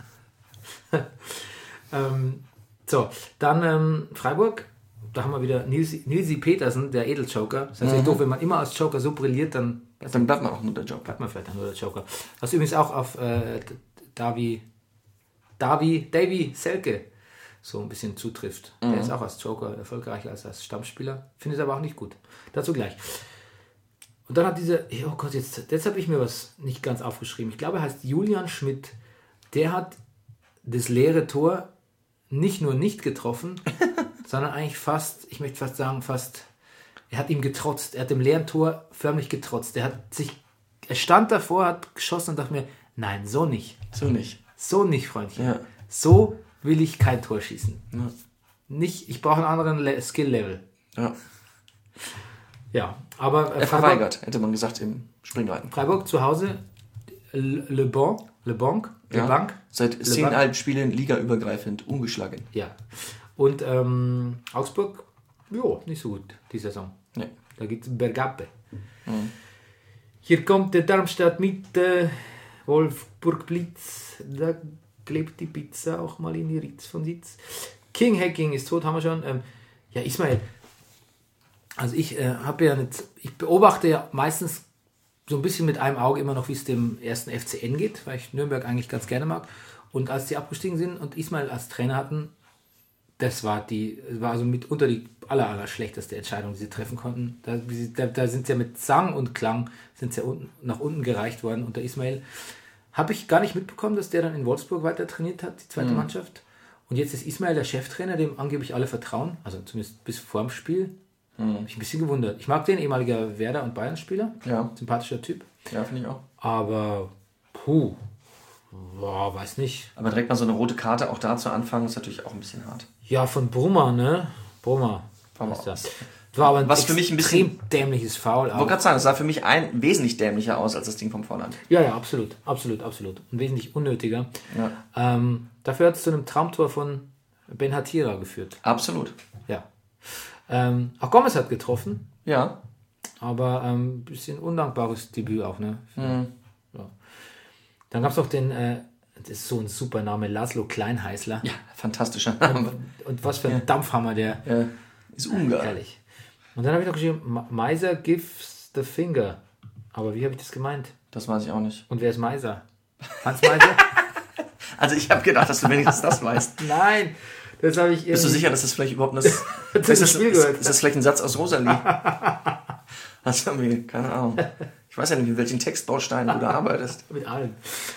Dann Freiburg, da haben wir wieder Nilsi Petersen, der Edeljoker. Das ist natürlich doof, wenn man immer als Joker so brilliert, dann bleibt man auch nur der Joker. Bleibt man vielleicht nur der Joker. Was übrigens auch auf Davy Selke so ein bisschen zutrifft. Der ist auch als Joker erfolgreicher als Stammspieler. Finde es aber auch nicht gut. Dazu gleich. Und dann hat oh Gott, jetzt habe ich mir was nicht ganz aufgeschrieben. Ich glaube, er heißt Julian Schmidt. Der hat das leere Tor nicht nur nicht getroffen, sondern eigentlich ich möchte fast sagen, er hat ihm getrotzt. Er hat dem leeren Tor förmlich getrotzt. Er stand davor, hat geschossen und dachte mir, nein, so nicht. So nicht, Freundchen. Ja. So will ich kein Tor schießen. Ja. Nicht, ich brauche einen anderen Skill-Level. Ja. Ja, aber... er verweigert, hätte man gesagt, im Springreiten. Freiburg zu Hause, Le Banc. Seit 10,5 Spielen ligaübergreifend ungeschlagen. Ja. Und Augsburg, nicht so gut, die Saison. Nee. Da gibt es Bergappe. Hier kommt der Darmstadt mit Wolfsburg Blitz. Da klebt die Pizza auch mal in die Ritz von Sitz. King Hacking ist tot, haben wir schon. Ismail. Also ich beobachte ja meistens so ein bisschen mit einem Auge immer noch, wie es dem ersten FCN geht, weil ich Nürnberg eigentlich ganz gerne mag. Und als die abgestiegen sind und Ismail als Trainer hatten, das war also mitunter die aller schlechteste Entscheidung, die sie treffen konnten. Da sind sie ja mit Sang und Klang nach unten gereicht worden unter Ismail. Habe ich gar nicht mitbekommen, dass der dann in Wolfsburg weiter trainiert hat, die zweite Mannschaft. Und jetzt ist Ismail der Cheftrainer, dem angeblich alle vertrauen, also zumindest bis vorm Spiel. Habe ich ein bisschen gewundert. Ich mag den, ehemaliger Werder- und Bayern-Spieler. Ja. Sympathischer Typ. Ja, finde ich auch. Aber, Boah, weiß nicht. Aber direkt mal so eine rote Karte auch da zu anfangen, ist natürlich auch ein bisschen hart. Ja, von Brummer, ne? Brummer. Brummer. Ist das. War aber ein Was für mich ein bisschen- extrem dämliches Foul. Ich wollte gerade sagen, es sah für mich wesentlich dämlicher aus als das Ding vom Vorland. Ja, absolut. Und wesentlich unnötiger. Ja. Dafür hat es zu einem Traumtor von Ben Hatira geführt. Absolut. Ja. Auch Gomez hat getroffen, Ja. aber ein bisschen undankbares Debüt auch, ne? Ja. Dann gab es noch den, das ist so ein super Name, Laszlo Kleinheißler. Ja, fantastischer Name. Und was für ein Dampfhammer der. Ja. Ist Ungarn. Ehrlich. Und dann habe ich noch geschrieben, Meiser gives the finger. Aber wie habe ich das gemeint? Das weiß ich auch nicht. Und wer ist Meiser? Hans Meiser? Also ich habe gedacht, dass du wenigstens das weißt. Nein, das habe ich irgendwie... Bist du sicher, dass das vielleicht überhaupt das Spiel gehört? Ist das vielleicht ein Satz aus Rosalie? Hast du irgendwie, keine Ahnung. Ich weiß ja nicht, mit welchen Textbausteinen du da arbeitest. Mit allen.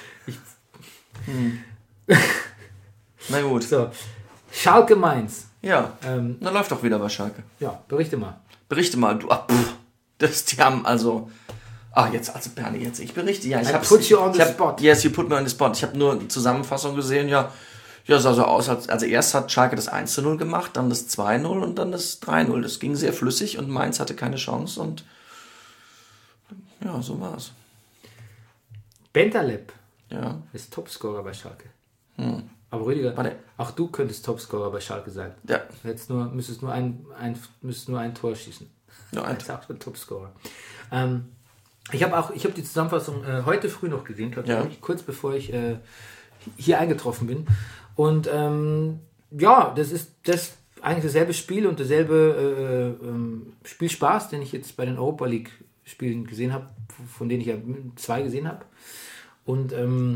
Na gut. So, Schalke Mainz. Ja, dann läuft doch wieder bei Schalke. Ja, berichte mal. Berichte mal, du, die haben also... jetzt, also Bernie, jetzt, ich berichte, ja. I put you on the spot. Yes, you put me on the spot. Ich habe nur Zusammenfassung gesehen, ja, sah so aus, also erst hat Schalke das 1:0 gemacht, dann das 2:0 und dann das 3:0. Das ging sehr flüssig und Mainz hatte keine Chance und ja, so war's. Bentaleb Ja. ist Topscorer bei Schalke. Aber Rüdiger, Warte. auch du könntest Topscorer bei Schalke sein. Ja. Müsstest nur ein Tor schießen. Nur ein Das ist auch schon Topscorer. Ich habe die Zusammenfassung heute früh noch gesehen, tatsächlich, kurz bevor ich hier eingetroffen bin. Und das ist eigentlich dasselbe Spiel und derselbe Spielspaß, den ich jetzt bei den Europa League Spielen gesehen habe, von denen ich ja 2 gesehen habe. Und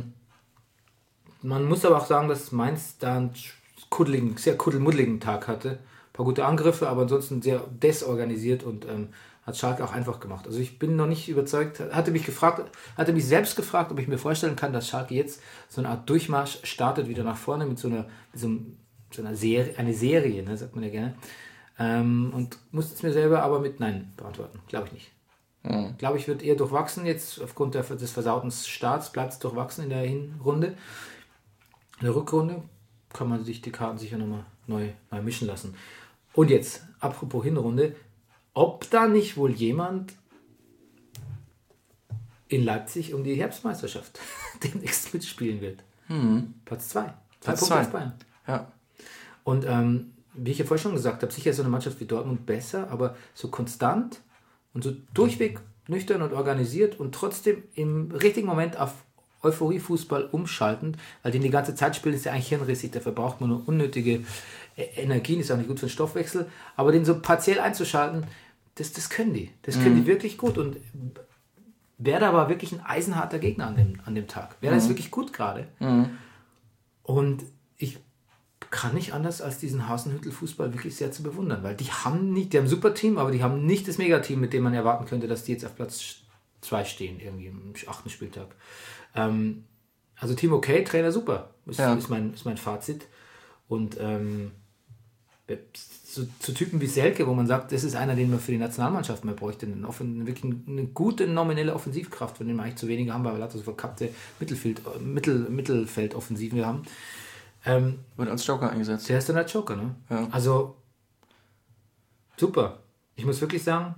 man muss aber auch sagen, dass Mainz da einen sehr kuddelmuddeligen Tag hatte. Ein paar gute Angriffe, aber ansonsten sehr desorganisiert und hat Schalke auch einfach gemacht. Also ich bin noch nicht überzeugt, hatte mich selbst gefragt, ob ich mir vorstellen kann, dass Schalke jetzt so eine Art Durchmarsch startet, wieder nach vorne mit so einer Serie, ne, sagt man ja gerne. Und musste es mir selber aber mit Nein beantworten. Glaube ich nicht. Glaube ich, wird eher durchwachsen jetzt, aufgrund des versauten Starts bleibt es durchwachsen in der Hinrunde. In der Rückrunde kann man sich die Karten sicher nochmal neu mischen lassen. Und jetzt, apropos Hinrunde, ob da nicht wohl jemand in Leipzig um die Herbstmeisterschaft demnächst mitspielen wird. Platz 2. Platz Punkte 2. auf Bayern. Ja. Und wie ich ja vorher schon gesagt habe, sicher ist so eine Mannschaft wie Dortmund besser, aber so konstant und so durchweg nüchtern und organisiert und trotzdem im richtigen Moment auf Euphorie-Fußball umschalten, weil den die ganze Zeit spielen, ist ja eigentlich hirnrissig, dafür braucht man nur unnötige Energien, ist auch nicht gut für den Stoffwechsel, aber den so partiell einzuschalten, das können die. Das können die wirklich gut und Werder war wirklich ein eisenharter Gegner an dem Tag. Werder ist wirklich gut gerade. Und ich kann nicht anders, als diesen Hasenhüttl-Fußball wirklich sehr zu bewundern, weil die haben ein super Team, aber die haben nicht das Megateam, mit dem man erwarten könnte, dass die jetzt auf Platz 2 stehen, irgendwie im 8. Spieltag. Also Team okay, Trainer super, ist mein Fazit. Und zu Typen wie Selke, wo man sagt, das ist einer, den man für die Nationalmannschaft mehr bräuchte, wirklich eine gute nominelle Offensivkraft, von dem wir eigentlich zu wenige haben, weil wir so verkappte Mittelfeldoffensiven wir haben. Wird als Joker eingesetzt. Der ist dann als Joker, ne? Ja. Also super. Ich muss wirklich sagen,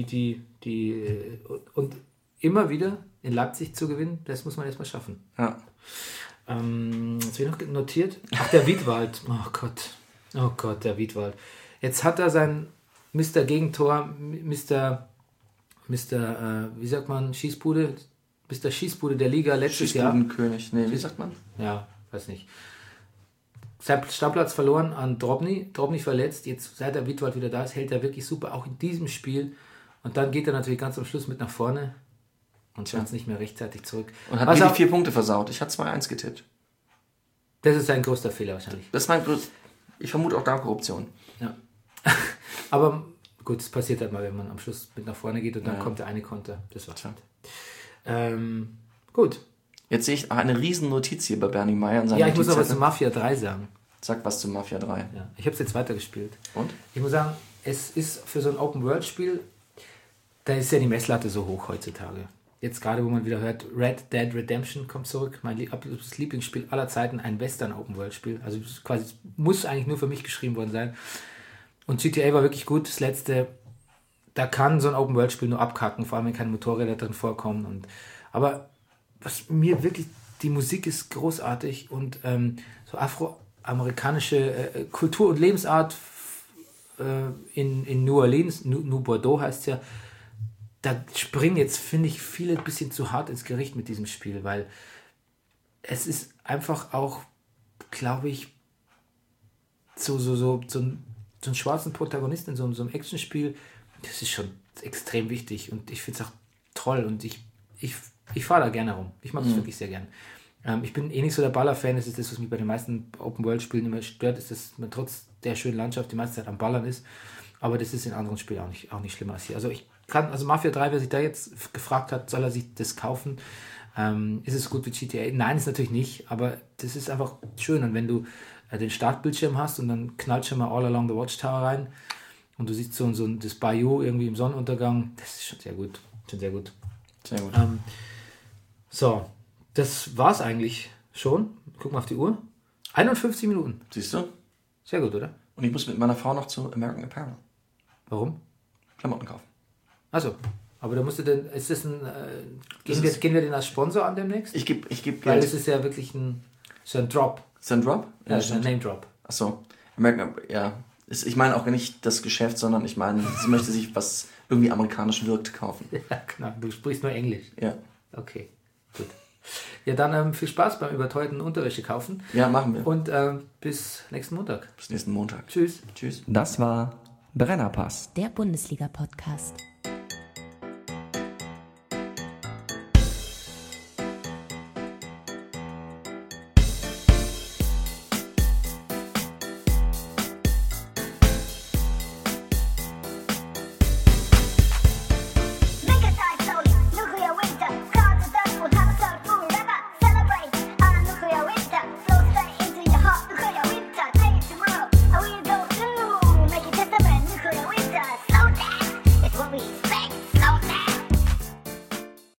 und immer wieder in Leipzig zu gewinnen, das muss man erstmal schaffen. Ja. Was habe ich noch notiert? Ach, der Wiedwald. Oh Gott, der Wiedwald. Jetzt hat er sein Mr. Gegentor, Mr. Wie sagt man, Schießbude? Mr. Schießbude der Liga letztes Jahr. Schießbudenkönig, nee, wie sagt man? Ja, weiß nicht. Sein Stammplatz verloren an Drobny verletzt. Jetzt, seit der Wiedwald wieder da ist, hält er wirklich super, auch in diesem Spiel. Und dann geht er natürlich ganz am Schluss mit nach vorne und schafft es nicht mehr rechtzeitig zurück. Und hat mir die 4 Punkte versaut. Ich hatte 2-1 getippt. Das ist sein größter Fehler wahrscheinlich. Das ist mein größter. Ich vermute auch da Korruption. Ja. Aber gut, es passiert halt mal, wenn man am Schluss mit nach vorne geht und dann kommt der eine Konter. Das war's halt. Gut. Jetzt sehe ich eine riesen Notiz hier bei Bernie Meyer in seinem Ja, ich muss noch was zu Mafia 3 sagen. Sag was zu Mafia 3. Ja, ich habe es jetzt weitergespielt. Und? Ich muss sagen, es ist für so ein Open-World-Spiel, da ist ja die Messlatte so hoch heutzutage. jetzt gerade, wo man wieder hört, Red Dead Redemption kommt zurück, mein absolutes Lieblingsspiel aller Zeiten, ein Western-Open-World-Spiel. Also quasi muss eigentlich nur für mich geschrieben worden sein. Und GTA war wirklich gut. Das letzte, da kann so ein Open-World-Spiel nur abkacken, vor allem wenn keine Motorräder drin vorkommen. Aber was mir wirklich, die Musik ist großartig und so afroamerikanische Kultur und Lebensart in New Orleans, New Bordeaux heißt es ja, da springen jetzt, finde ich, viele ein bisschen zu hart ins Gericht mit diesem Spiel, weil es ist einfach auch, glaube ich, so einen schwarzen Protagonisten in so einem Actionspiel, das ist schon extrem wichtig und ich finde es auch toll und ich fahre da gerne rum. Ich mag das wirklich sehr gern. Ich bin nicht so der Baller-Fan, das ist das, was mich bei den meisten Open-World-Spielen immer stört, ist, dass man trotz der schönen Landschaft die meiste Zeit am Ballern ist, aber das ist in anderen Spielen auch nicht schlimmer als hier. Also Mafia 3, wer sich da jetzt gefragt hat, soll er sich das kaufen? Ist es gut wie GTA? Nein, ist natürlich nicht, aber das ist einfach schön. Und wenn du den Startbildschirm hast und dann knallt schon mal All Along the Watchtower rein und du siehst so das Bayou irgendwie im Sonnenuntergang, das ist schon sehr gut. Sehr gut. So, das war's eigentlich schon. Guck mal auf die Uhr. 51 Minuten. Siehst du? Sehr gut, oder? Und ich muss mit meiner Frau noch zu American Apparel Warum? Klamotten kaufen. Also, aber da musst du denn, ist das gehen wir den als Sponsor an demnächst? Ich geb Weil Geld. es ist ja wirklich so ein Drop. Ist das ein Drop? Ja, ist ein Name Drop. Achso. Ich meine auch nicht das Geschäft, sondern ich meine, sie möchte sich was irgendwie amerikanisch wirkt kaufen. Ja, genau. Du sprichst nur Englisch. Ja. Okay, gut. Ja, dann viel Spaß beim überteuerten Unterwäsche kaufen. Ja, machen wir. Und bis nächsten Montag. Bis nächsten Montag. Tschüss. Tschüss. Das war Brennerpass. Der Bundesliga-Podcast.